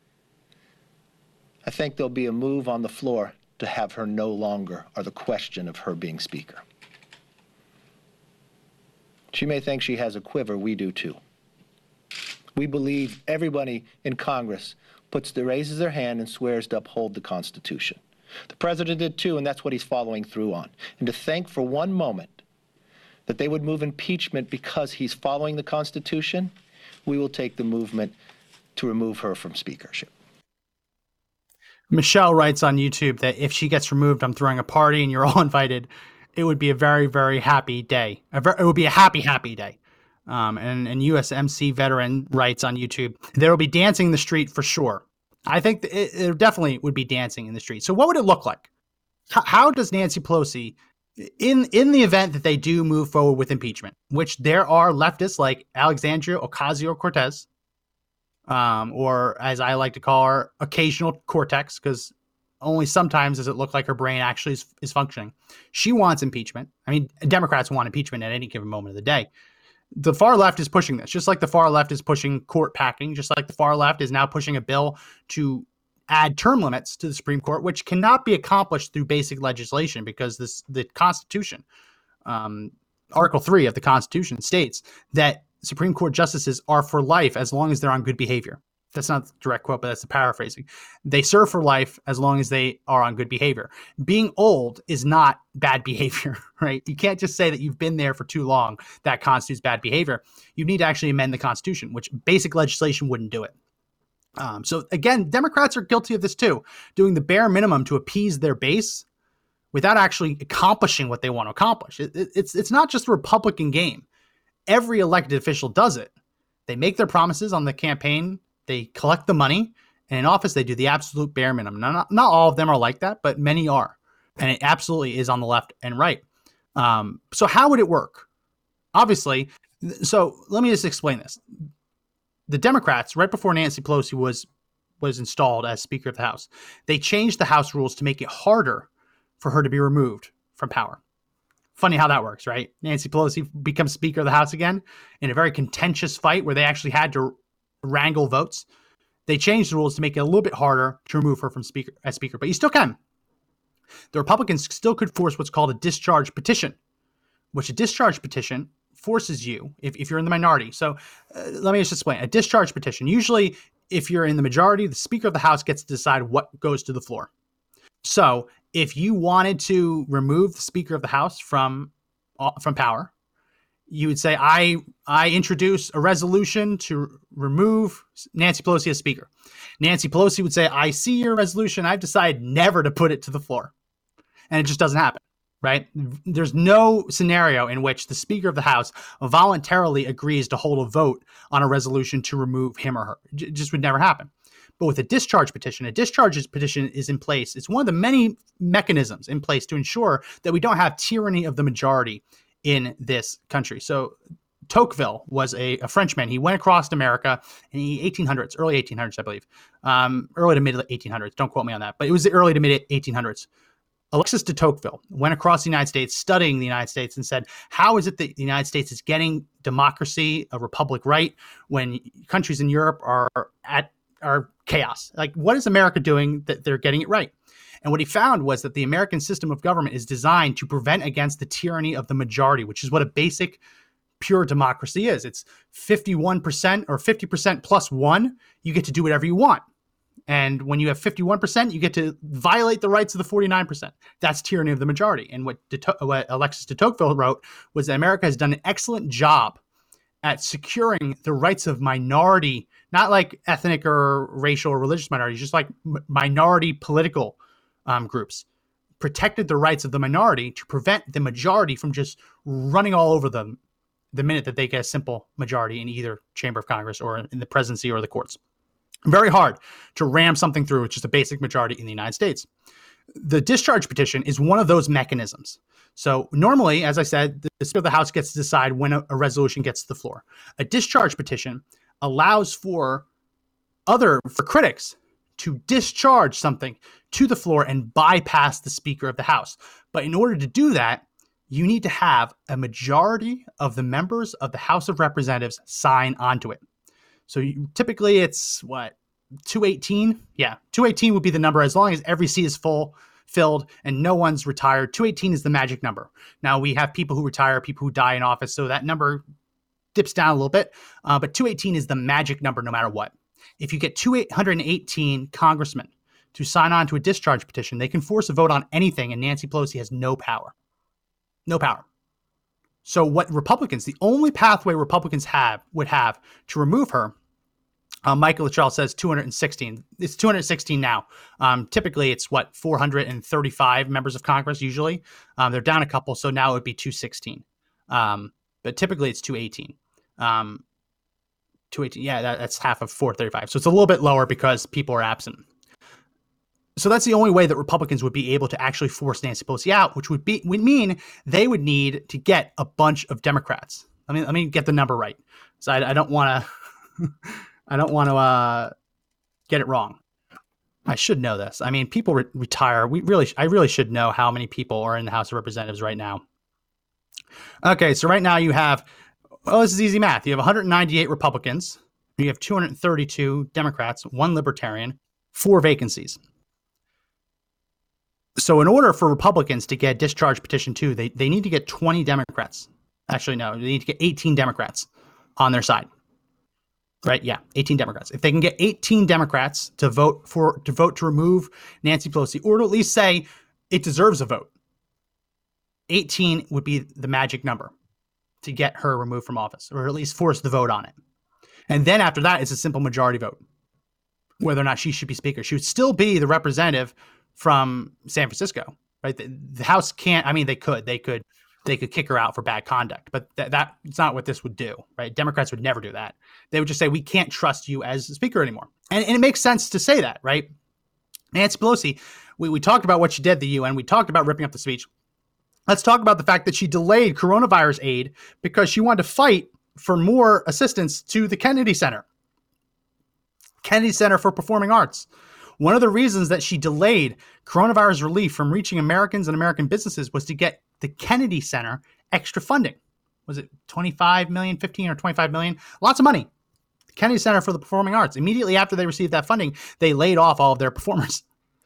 I think there'll be a move on the floor to have her no longer, or the question of her being speaker. She may think she has a quiver. We do too. We believe everybody in Congress puts the, raises their hand and swears to uphold the Constitution. The president did too, and that's what he's following through on. And to think for one moment that they would move impeachment because he's following the Constitution, we will take the movement to remove her from speakership. Michelle writes on YouTube that if she gets removed, I'm throwing a party and you're all invited. It would be a very, very happy day. It would be a happy, happy day. Um, and, and U S M C veteran writes on YouTube, there will be dancing in the street for sure. I think it, it definitely would be dancing in the street. So what would it look like? H- how does Nancy Pelosi, in in the event that they do move forward with impeachment, which there are leftists like Alexandria Ocasio-Cortez, um, or as I like to call her, occasional Cortex, because only sometimes does it look like her brain actually is, is functioning. She wants impeachment. I mean, Democrats want impeachment at any given moment of the day. The far left is pushing this, just like the far left is pushing court packing, just like the far left is now pushing a bill to add term limits to the Supreme Court, which cannot be accomplished through basic legislation because this the Constitution, um, Article three of the Constitution states that Supreme Court justices are for life as long as they're on good behavior. That's not the direct quote, but that's the paraphrasing. They serve for life as long as they are on good behavior. Being old is not bad behavior, right? You can't just say that you've been there for too long. That constitutes bad behavior. You need to actually amend the Constitution, which basic legislation wouldn't do it. Um, so again, Democrats are guilty of this too, doing the bare minimum to appease their base without actually accomplishing what they want to accomplish. It, it, it's it's not just a Republican game. Every elected official does it. They make their promises on the campaign, they collect the money, and in office they do the absolute bare minimum. Now, not, not all of them are like that, but many are. And it absolutely is on the left and right. Um, so how would it work? Obviously, so let me just explain this. The Democrats, right before Nancy Pelosi was was installed as Speaker of the House, they changed the House rules to make it harder for her to be removed from power. Funny how that works, right? Nancy Pelosi becomes Speaker of the House again in a very contentious fight where they actually had to wrangle votes. They changed the rules to make it a little bit harder to remove her from speaker as Speaker, but you still can. The Republicans still could force what's called a discharge petition, which a discharge petition forces you, if, if you're in the minority. So uh, let me just explain. A discharge petition, usually if you're in the majority, the Speaker of the House gets to decide what goes to the floor. So if you wanted to remove the Speaker of the House from uh, from power, you would say, I I introduce a resolution to remove Nancy Pelosi as Speaker. Nancy Pelosi would say, I see your resolution. I've decided never to put it to the floor. And it just doesn't happen, right? There's no scenario in which the Speaker of the House voluntarily agrees to hold a vote on a resolution to remove him or her. It just would never happen. But with a discharge petition, a discharge petition is in place. It's one of the many mechanisms in place to ensure that we don't have tyranny of the majority in this country. So Tocqueville was a, a Frenchman. He went across America in the eighteen hundreds, early eighteen hundreds, I believe, um, early to mid eighteen hundreds. Don't quote me on that, but it was the early to mid eighteen hundreds. Alexis de Tocqueville went across the United States, studying the United States, and said, how is it that the United States is getting democracy, a republic right, when countries in Europe are at are chaos? Like, what is America doing that they're getting it right? And what he found was that the American system of government is designed to prevent against the tyranny of the majority, which is what a basic pure democracy is. It's fifty-one percent or fifty percent plus one. You get to do whatever you want. And when you have fifty-one percent, you get to violate the rights of the forty-nine percent. That's tyranny of the majority. And what, de, what Alexis de Tocqueville wrote was that America has done an excellent job at securing the rights of minority, not like ethnic or racial or religious minorities, just like m- minority political um, groups, protected the rights of the minority to prevent the majority from just running all over them the minute that they get a simple majority in either chamber of Congress or in the presidency or the courts. Very hard to ram something through with just a basic majority in the United States. The discharge petition is one of those mechanisms. So normally, as I said, the Speaker of the House gets to decide when a, a resolution gets to the floor. A discharge petition allows for other, for critics to discharge something to the floor and bypass the Speaker of the House. But in order to do that, you need to have a majority of the members of the House of Representatives sign onto it. So you, typically it's what, two eighteen? Yeah, two eighteen would be the number as long as every seat is full, filled, and no one's retired. two eighteen is the magic number. Now we have people who retire, people who die in office, so that number dips down a little bit, uh, but two eighteen is the magic number no matter what. If you get two hundred eighteen congressmen to sign on to a discharge petition, they can force a vote on anything, and Nancy Pelosi has no power. No power. So what Republicans, the only pathway Republicans have would have to remove her, uh, Michael Lachelle says two hundred sixteen. It's two hundred sixteen now. Um, typically, it's what, four hundred thirty-five members of Congress usually. Um, they're down a couple, so now it would be two sixteen. Um, but typically, it's two eighteen. Um, two eighteen, yeah, that, that's half of four thirty-five. So it's a little bit lower because people are absent. So that's the only way that Republicans would be able to actually force Nancy Pelosi out, which would be would mean they would need to get a bunch of Democrats. I mean, let me get the number right. So I, I don't want to, I don't want to uh, get it wrong. I should know this. I mean, people re- retire. We really, I really should know how many people are in the House of Representatives right now. Okay, so right now you have, well, this is easy math. You have one hundred ninety-eight Republicans. You have two hundred thirty-two Democrats, one Libertarian, four vacancies. So in order for Republicans to get discharge petition two, they, they need to get twenty Democrats. Actually, no, they need to get eighteen Democrats on their side. Right? Yeah, eighteen Democrats. If they can get eighteen Democrats to vote for to vote to remove Nancy Pelosi, or to at least say it deserves a vote, eighteen would be the magic number to get her removed from office, or at least force the vote on it. And then after that, it's a simple majority vote. whether or not she should be speaker. She would still be the representative from San Francisco, right? The, the House can't, I mean, they could, they could, they could kick her out for bad conduct, but th- that's not what this would do, right? Democrats would never do that. They would just say, we can't trust you as a speaker anymore. And, and it makes sense to say that, right? Nancy Pelosi, we, we talked about what she did at the U N. We talked about ripping up the speech. Let's talk about the fact that she delayed coronavirus aid because she wanted to fight for more assistance to the Kennedy Center. Kennedy Center for Performing Arts. One of the reasons that she delayed coronavirus relief from reaching Americans and American businesses was to get the Kennedy Center extra funding. Was it twenty-five million, fifteen or twenty-five million? Lots of money. The Kennedy Center for the Performing Arts. Immediately after they received that funding, they laid off all of their performers.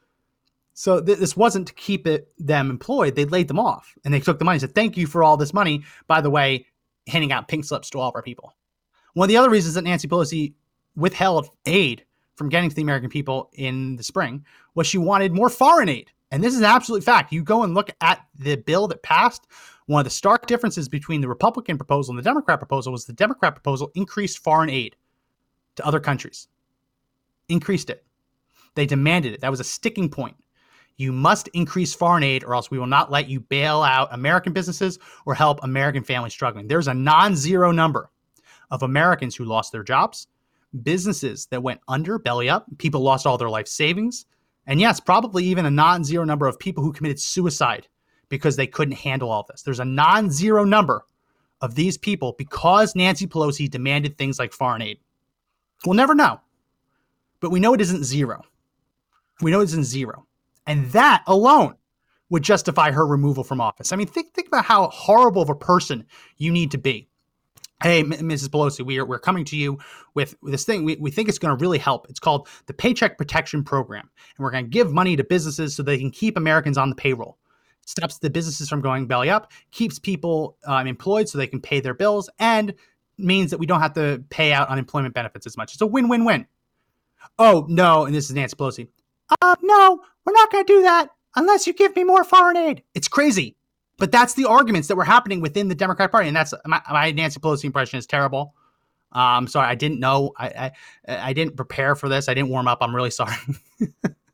So th- this wasn't to keep it them employed. They laid them off and they took the money and said, thank you for all this money. By the way, handing out pink slips to all of our people. One of the other reasons that Nancy Pelosi withheld aid from getting to the American people in the spring was she wanted more foreign aid. And this is an absolute fact. You go and look at the bill that passed. One of the stark differences between the Republican proposal and the Democrat proposal was the Democrat proposal increased foreign aid to other countries. Increased it. They demanded it. That was a sticking point. You must increase foreign aid or else we will not let you bail out American businesses or help American families struggling. There's a non-zero number of Americans who lost their jobs, businesses that went under, belly up, people lost all their life savings, and yes, probably even a non-zero number of people who committed suicide because they couldn't handle all this. There's a non-zero number of these people because Nancy Pelosi demanded things like foreign aid. We'll never know, but we know it isn't zero. We know it isn't zero. And that alone would justify her removal from office. I mean, think think about how horrible of a person you need to be. Hey, M- Missus Pelosi, we are, we're coming to you with this thing. We, we think it's going to really help. It's called the Paycheck Protection Program. And we're going to give money to businesses so they can keep Americans on the payroll. Stops the businesses from going belly up, keeps people um, employed so they can pay their bills, and means that we don't have to pay out unemployment benefits as much. It's a win-win-win. Oh, no, and this is Nancy Pelosi. Uh, no, we're not going to do that unless you give me more foreign aid. It's crazy. But that's the arguments that were happening within the Democratic Party. And that's my, my Nancy Pelosi impression is terrible. Um, sorry, I didn't know. I, I I didn't prepare for this. I didn't warm up. I'm really sorry. No,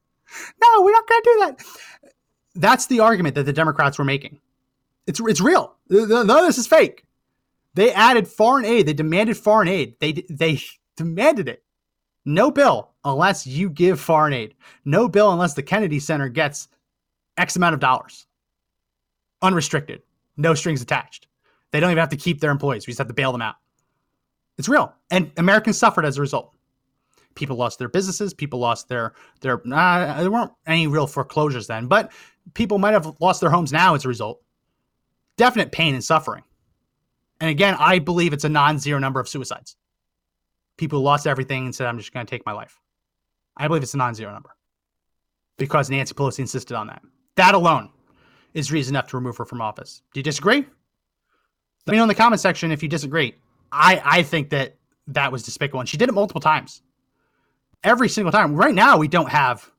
we're not going to do that. That's the argument that the Democrats were making. It's it's real. None of this is fake. They added foreign aid. They demanded foreign aid. They they demanded it. No bill unless you give foreign aid. No bill unless the Kennedy Center gets X amount of dollars. Unrestricted. No strings attached. They don't even have to keep their employees. We just have to bail them out. It's real. And Americans suffered as a result. People lost their businesses. People lost their, their uh, there weren't any real foreclosures then, but people might have lost their homes now as a result. Definite pain and suffering. And again, I believe it's a non-zero number of suicides. People who lost everything and said, I'm just going to take my life. I believe it's a non-zero number because Nancy Pelosi insisted on that. That alone is reason enough to remove her from office. Do you disagree? Let me know in the comment section if you disagree. I, I think that that was despicable. And she did it multiple times. Every single time. Right now, we don't have...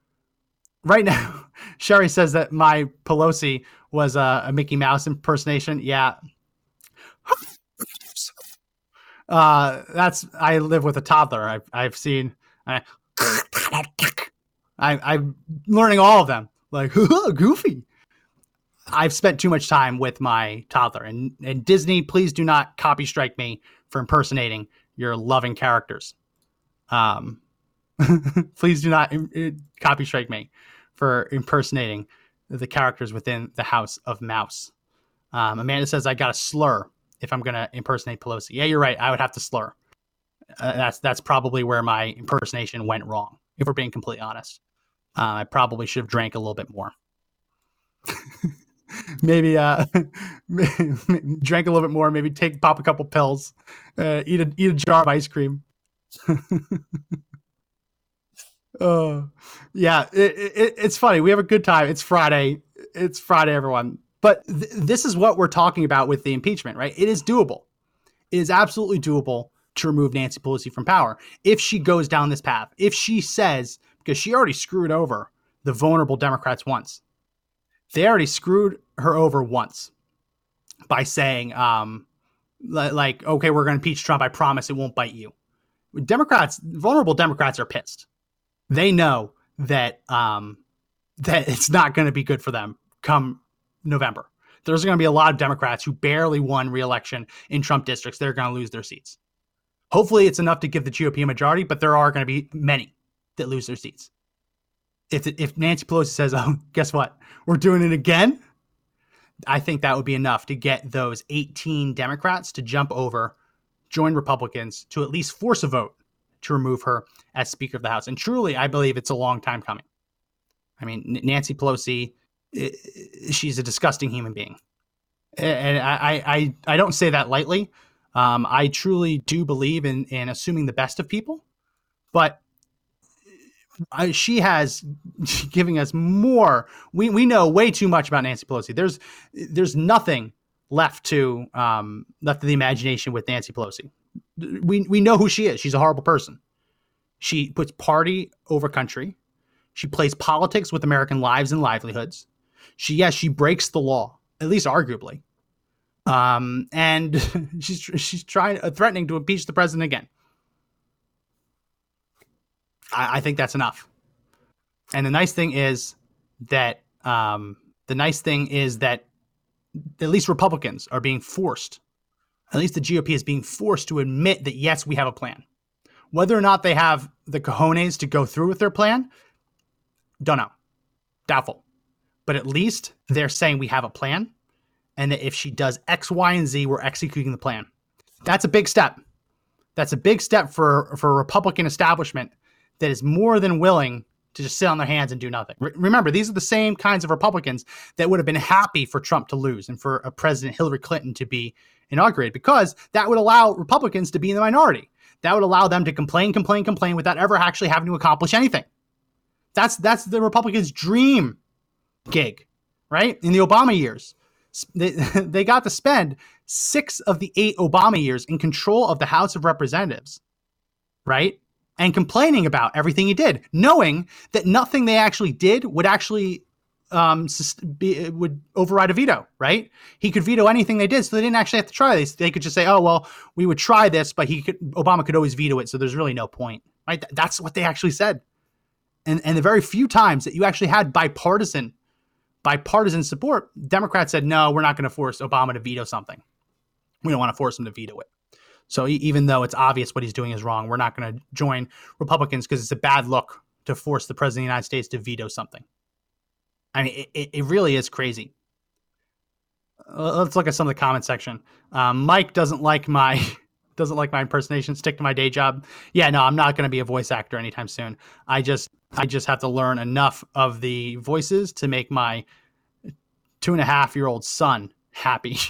Right now, Sherry says that my Pelosi was a, a Mickey Mouse impersonation. Yeah. Uh, that's... I live with a toddler. I've, I've seen... I, I, I'm learning all of them. Like, Goofy. I've spent too much time with my toddler. And, and Disney, please do not copy strike me for impersonating your loving characters. Um, please do not im- im- copy strike me for impersonating the characters within the House of Mouse. Um, Amanda says I got to slur if I'm going to impersonate Pelosi. Yeah, you're right. I would have to slur. Uh, that's that's probably where my impersonation went wrong, if we're being completely honest. Uh, I probably should have drank a little bit more. Maybe uh, drank a little bit more. Maybe take pop a couple pills. Uh, eat a eat a jar of ice cream. Oh, yeah. It, it, it's funny. We have a good time. It's Friday. It's Friday, everyone. But th- this is what we're talking about with the impeachment, right? It is doable. It is absolutely doable to remove Nancy Pelosi from power if she goes down this path. If she says, because she already screwed over the vulnerable Democrats once. They already screwed her over once by saying, um, like, okay, we're going to impeach Trump. I promise it won't bite you. Democrats, vulnerable Democrats are pissed. They know that um, that it's not going to be good for them come November. There's going to be a lot of Democrats who barely won re-election in Trump districts. They're going to lose their seats. Hopefully it's enough to give the G O P a majority, but there are going to be many that lose their seats. If if Nancy Pelosi says, oh, guess what? We're doing it again. I think that would be enough to get those eighteen Democrats to jump over, join Republicans, to at least force a vote to remove her as Speaker of the House. And truly, I believe it's a long time coming. I mean, Nancy Pelosi, she's a disgusting human being. And I, I, I don't say that lightly. Um, I truly do believe in, in assuming the best of people. But I, she has giving us more. We we know way too much about Nancy Pelosi. There's there's nothing left to um, left to the imagination with Nancy Pelosi. We we know who she is. She's a horrible person. She puts party over country. She plays politics with American lives and livelihoods. She yes, she breaks the law, at least arguably. Um, and she's she's trying uh, threatening to impeach the president again. I, I think that's enough. And the nice thing is that um, the nice thing is that at least Republicans are being forced. At least the G O P is being forced to admit that, yes, we have a plan. Whether or not they have the cojones to go through with their plan, don't know. Doubtful. But at least they're saying we have a plan, and that if she does X, Y, and Z, we're executing the plan. That's a big step. That's a big step for, for a Republican establishment that is more than willing to just sit on their hands and do nothing. Re- remember, these are the same kinds of Republicans that would have been happy for Trump to lose and for a President Hillary Clinton to be inaugurated, because that would allow Republicans to be in the minority. That would allow them to complain, complain, complain without ever actually having to accomplish anything. That's that's the Republicans' dream gig, right? In the Obama years, they, they got to spend six of the eight Obama years in control of the House of Representatives, right? And complaining about everything he did, knowing that nothing they actually did would actually um, be, would override a veto, right? He could veto anything they did, so they didn't actually have to try this. They could just say, "Oh, well, we would try this," but he could, Obama could always veto it, so there's really no point, right? That's what they actually said. And and the very few times that you actually had bipartisan bipartisan support, Democrats said, "No, we're not going to force Obama to veto something. We don't want to force him to veto it." So even though it's obvious what he's doing is wrong, we're not going to join Republicans because it's a bad look to force the president of the United States to veto something. I mean, it, it really is crazy. Let's look at some of the comment section. Um, Mike doesn't like my doesn't like my impersonation. Stick to my day job. Yeah, no, I'm not going to be a voice actor anytime soon. I just I just have to learn enough of the voices to make my two and a half year old son happy.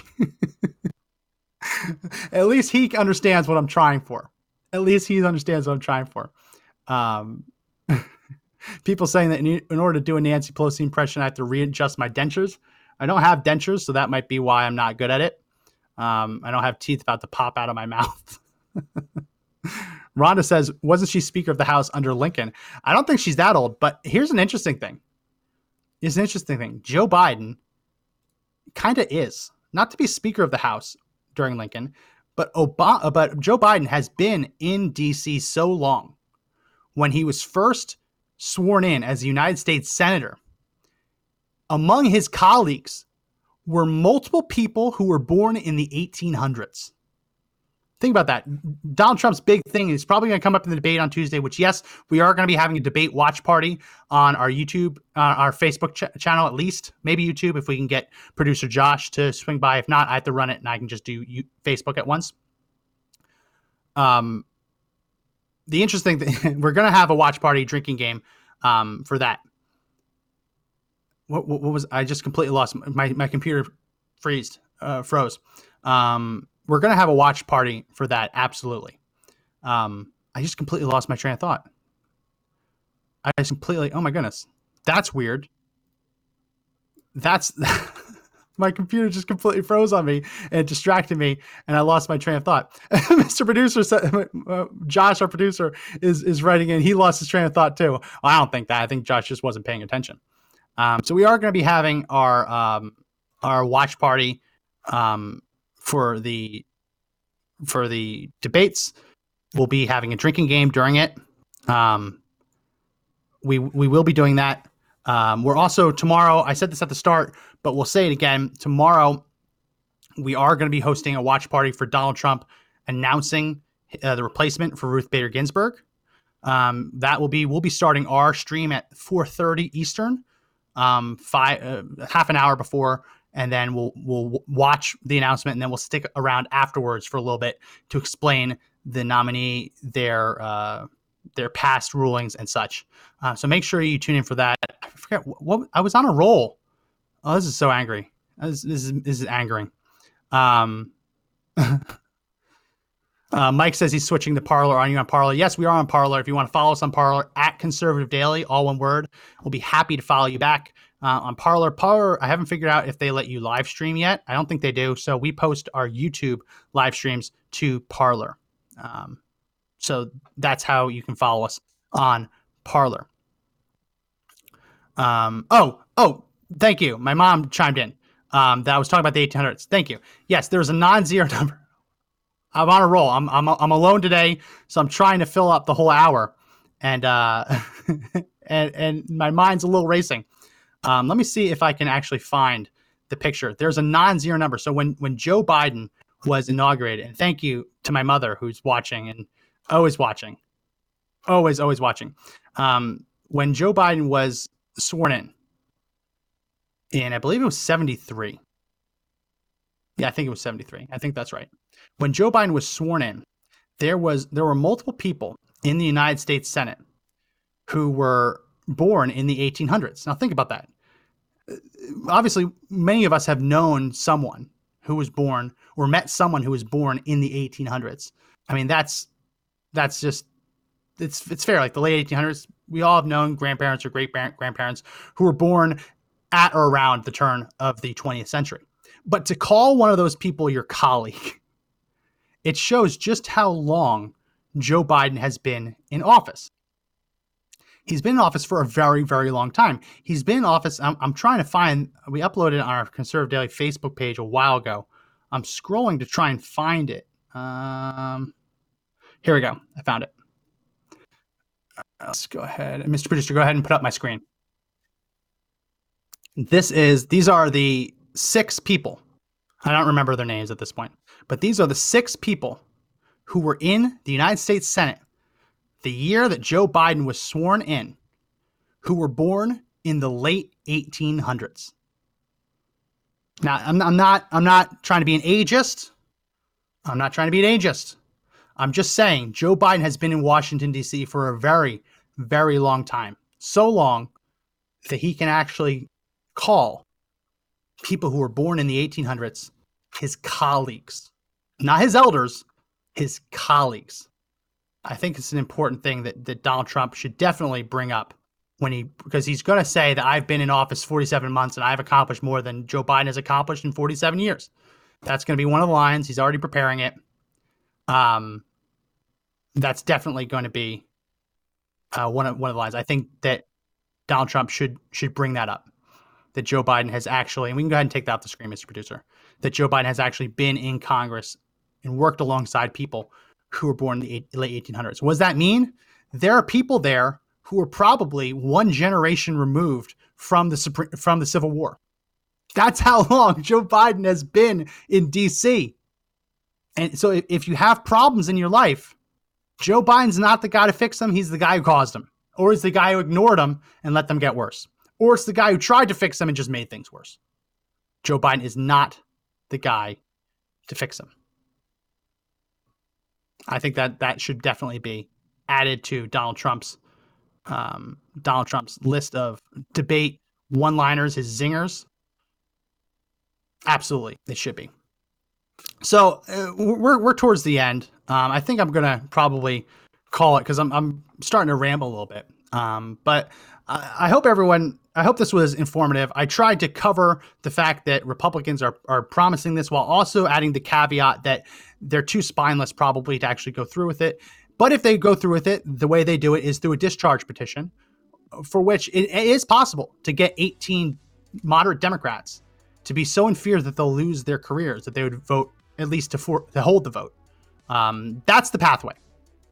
At least he understands what I'm trying for. At least he understands what I'm trying for. Um, people saying that in, in order to do a Nancy Pelosi impression, I have to readjust my dentures. I don't have dentures, so that might be why I'm not good at it. Um, I don't have teeth about to pop out of my mouth. Rhonda says, wasn't she Speaker of the House under Lincoln? I don't think she's that old, but here's an interesting thing. Here's an interesting thing. Joe Biden kind of is. Not to be Speaker of the House during Lincoln, but Obama, but Joe Biden has been in D C so long. When he was first sworn in as a United States Senator, among his colleagues were multiple people who were born in the eighteen hundreds. Think about that. Donald Trump's big thing is probably going to come up in the debate on Tuesday, which, yes, we are going to be having a debate watch party on our YouTube, uh, our Facebook ch- channel, at least, maybe YouTube, if we can get producer Josh to swing by. If not, I have to run it and I can just do you- Facebook at once. Um, the interesting thing, we're going to have a watch party drinking game um, for that. What, what, what was, I just completely lost my, my computer freezed, uh, froze. Um, We're going to have a watch party for that. Absolutely. Um, I just completely lost my train of thought. I just completely, oh my goodness. That's weird. That's, my computer just completely froze on me and distracted me and I lost my train of thought. Mister Producer said, uh, Josh, our producer, is, is writing in. He lost his train of thought too. Well, I don't think that. I think Josh just wasn't paying attention. Um, so we are going to be having our, um, our watch party, um, for the for the debates. we'll be having a drinking game during it. Um, we we will be doing that. Um, we're also tomorrow. I said this at the start, but we'll say it again. Tomorrow, we are going to be hosting a watch party for Donald Trump announcing uh, the replacement for Ruth Bader Ginsburg. Um, that will be, we'll be starting our stream at four thirty Eastern, um, five, uh, half an hour before, and then we'll, we'll watch the announcement, and then we'll stick around afterwards for a little bit to explain the nominee, their, uh, their past rulings and such. Uh, so make sure you tune in for that. I forget what, what I was on a roll. Oh, this is so angry. This, this is, this is angering. Um, Uh, Mike says he's switching to Parler. Are you on Parler? Yes, we are on Parler. If you want to follow us on Parler, at Conservative Daily, all one word, we'll be happy to follow you back uh, on Parler. Parler, I haven't figured out if they let you live stream yet. I don't think they do. So we post our YouTube live streams to Parler. Um, so that's how you can follow us on Parler. Um, oh, oh, thank you. My mom chimed in. Um, that I was talking about the eighteen hundreds. Thank you. Yes, there's a non-zero number. I'm on a roll. I'm I'm I'm alone today, so I'm trying to fill up the whole hour, and uh, and and my mind's a little racing. Um, let me see if I can actually find the picture. There's a non-zero number. So when when Joe Biden was inaugurated, and thank you to my mother who's watching and always watching, always always watching. Um, when Joe Biden was sworn in, in I believe it was seventy-three. Yeah, I think it was seventy-three. I think that's right. When Joe Biden was sworn in, there was there were multiple people in the United States Senate who were born in the eighteen hundreds. Now think about that. Obviously, many of us have known someone who was born or met someone who was born in the eighteen hundreds. I mean, that's that's just it's it's fair. Like the late eighteen hundreds, we all have known grandparents or great grandparents who were born at or around the turn of the twentieth century. But to call one of those people your colleague, it shows just how long Joe Biden has been in office. He's been in office for a very, very long time. He's been in office. I'm, I'm trying to find, we uploaded it on our Conservative Daily Facebook page a while ago. I'm scrolling to try and find it. Um, here we go. I found it. Let's go ahead. Mister Producer, go ahead and put up my screen. This is, these are the six people. I don't remember their names at this point, but these are the six people who were in the United States Senate the year that Joe Biden was sworn in, who were born in the late eighteen hundreds. Now, I'm, I'm not, I'm not trying to be an ageist. I'm not trying to be an ageist. I'm just saying Joe Biden has been in Washington, D C for a very, very long time. So long that he can actually call people who were born in the eighteen hundreds his colleagues, not his elders, his colleagues. I think it's an important thing that, that Donald Trump should definitely bring up when he, because he's going to say that I've been in office forty-seven months and I've accomplished more than Joe Biden has accomplished in forty-seven years. That's going to be one of the lines. He's already preparing it. Um, that's definitely going to be uh, one of one of the lines. I think that Donald Trump should should bring that up. That Joe Biden has actually, and we can go ahead and take that off the screen, Mister Producer, that Joe Biden has actually been in Congress and worked alongside people who were born in the eight, late eighteen hundreds. What does that mean? There are people there who are probably one generation removed from the Supreme, from the Civil War. That's how long Joe Biden has been in D C. And so if, if you have problems in your life, Joe Biden's not the guy to fix them. He's the guy who caused them, or he's the guy who ignored them and let them get worse. Or it's the guy who tried to fix them and just made things worse. Joe Biden is not the guy to fix them. I think that that should definitely be added to Donald Trump's um, Donald Trump's list of debate one-liners, his zingers. Absolutely, it should be. So uh, we're we're towards the end. Um, I think I'm gonna probably call it because I'm I'm starting to ramble a little bit. Um, but I, I hope everyone. I hope this was informative. I tried to cover the fact that Republicans are, are promising this while also adding the caveat that they're too spineless probably to actually go through with it. But if they go through with it, the way they do it is through a discharge petition, for which it, it is possible to get eighteen moderate Democrats to be so in fear that they'll lose their careers that they would vote at least to, for, to hold the vote. Um, that's the pathway.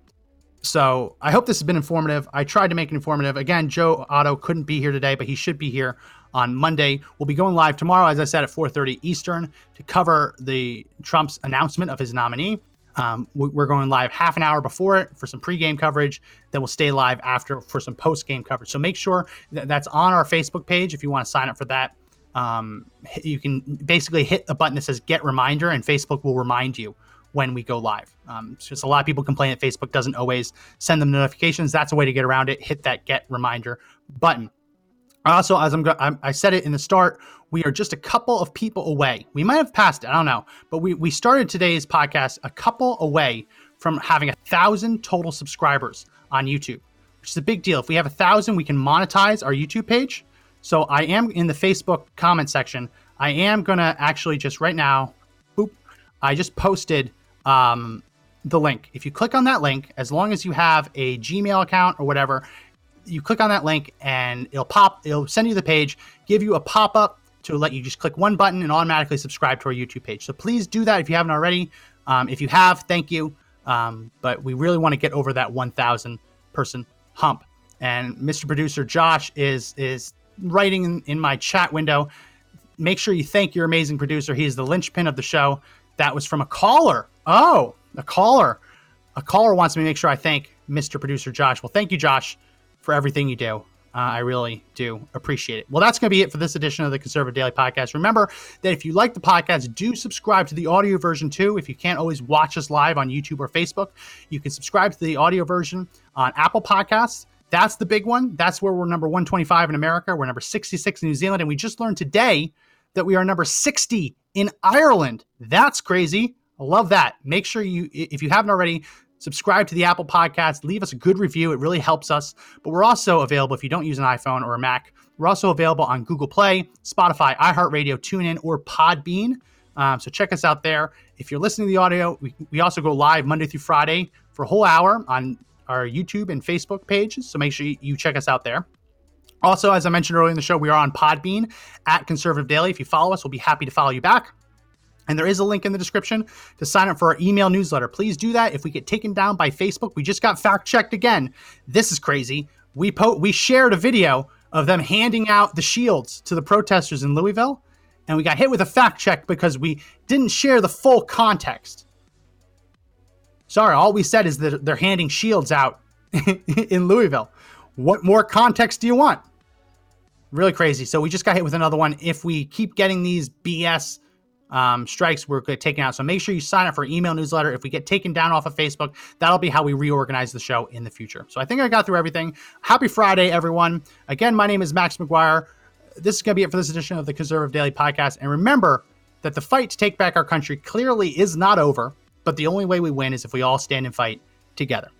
So I hope this has been informative. I tried to make it informative. Again, Joe Otto couldn't be here today, but he should be here on Monday. We'll be going live tomorrow, as I said, at four thirty Eastern to cover the Trump's announcement of his nominee. Um, we're going live half an hour before it for some pregame coverage. Then we'll stay live after for some postgame coverage. So make sure that that's on our Facebook page if you want to sign up for that. Um, you can basically hit the button that says Get Reminder, and Facebook will remind you when we go live. Um, it's just a lot of people complain that Facebook doesn't always send them notifications. That's a way to get around it. Hit that Get Reminder button. Also, as I'm, go- I'm, I said it in the start, we are just a couple of people away. We might have passed it, I don't know, but we we started today's podcast a couple away from having a thousand total subscribers on YouTube, which is a big deal. If we have a thousand, we can monetize our YouTube page. So I am in the Facebook comment section. I am gonna actually just right now, boop, I just posted um, the link. If you click on that link, as long as you have a Gmail account or whatever, you click on that link and it'll pop, it'll send you the page, give you a pop-up to let you just click one button and automatically subscribe to our YouTube page. So please do that if you haven't already. Um, if you have, thank you. Um, but we really want to get over that one thousand person hump. And Mister Producer Josh is is writing in, in my chat window. Make sure you thank your amazing producer. He is the linchpin of the show. That was from a caller. Oh, a caller. A caller wants me to make sure I thank Mister Producer Josh. Well, thank you, Josh, for everything you do. Uh, I really do appreciate it. Well, that's going to be it for this edition of the Conservative Daily Podcast. Remember that if you like the podcast, do subscribe to the audio version too. If you can't always watch us live on YouTube or Facebook, you can subscribe to the audio version on Apple Podcasts. That's the big one. That's where we're number one twenty-five in America. We're number sixty-six in New Zealand. And we just learned today that we are number sixty in Ireland. That's crazy. I love that. Make sure you, if you haven't already, subscribe to the Apple Podcast. Leave us a good review. It really helps us. But we're also available if you don't use an iPhone or a Mac. We're also available on Google Play, Spotify, iHeartRadio, TuneIn, or Podbean. Um, so check us out there. If you're listening to the audio, we, we also go live Monday through Friday for a whole hour on our YouTube and Facebook pages. So make sure you, you check us out there. Also, as I mentioned earlier in the show, we are on Podbean at Conservative Daily. If you follow us, we'll be happy to follow you back. And there is a link in the description to sign up for our email newsletter. Please do that. If we get taken down by Facebook, we just got fact-checked again. This is crazy. We po- we shared a video of them handing out the shields to the protesters in Louisville, and we got hit with a fact check because we didn't share the full context. Sorry, all we said is that they're handing shields out in Louisville. What more context do you want? Really crazy. So we just got hit with another one. If we keep getting these B S um, strikes, we're going to take it out. So make sure you sign up for email newsletter. If we get taken down off of Facebook, that'll be how we reorganize the show in the future. So I think I got through everything. Happy Friday, everyone. Again, my name is Max McGuire. This is going to be it for this edition of the Conservative Daily Podcast. And remember that the fight to take back our country clearly is not over, but the only way we win is if we all stand and fight together.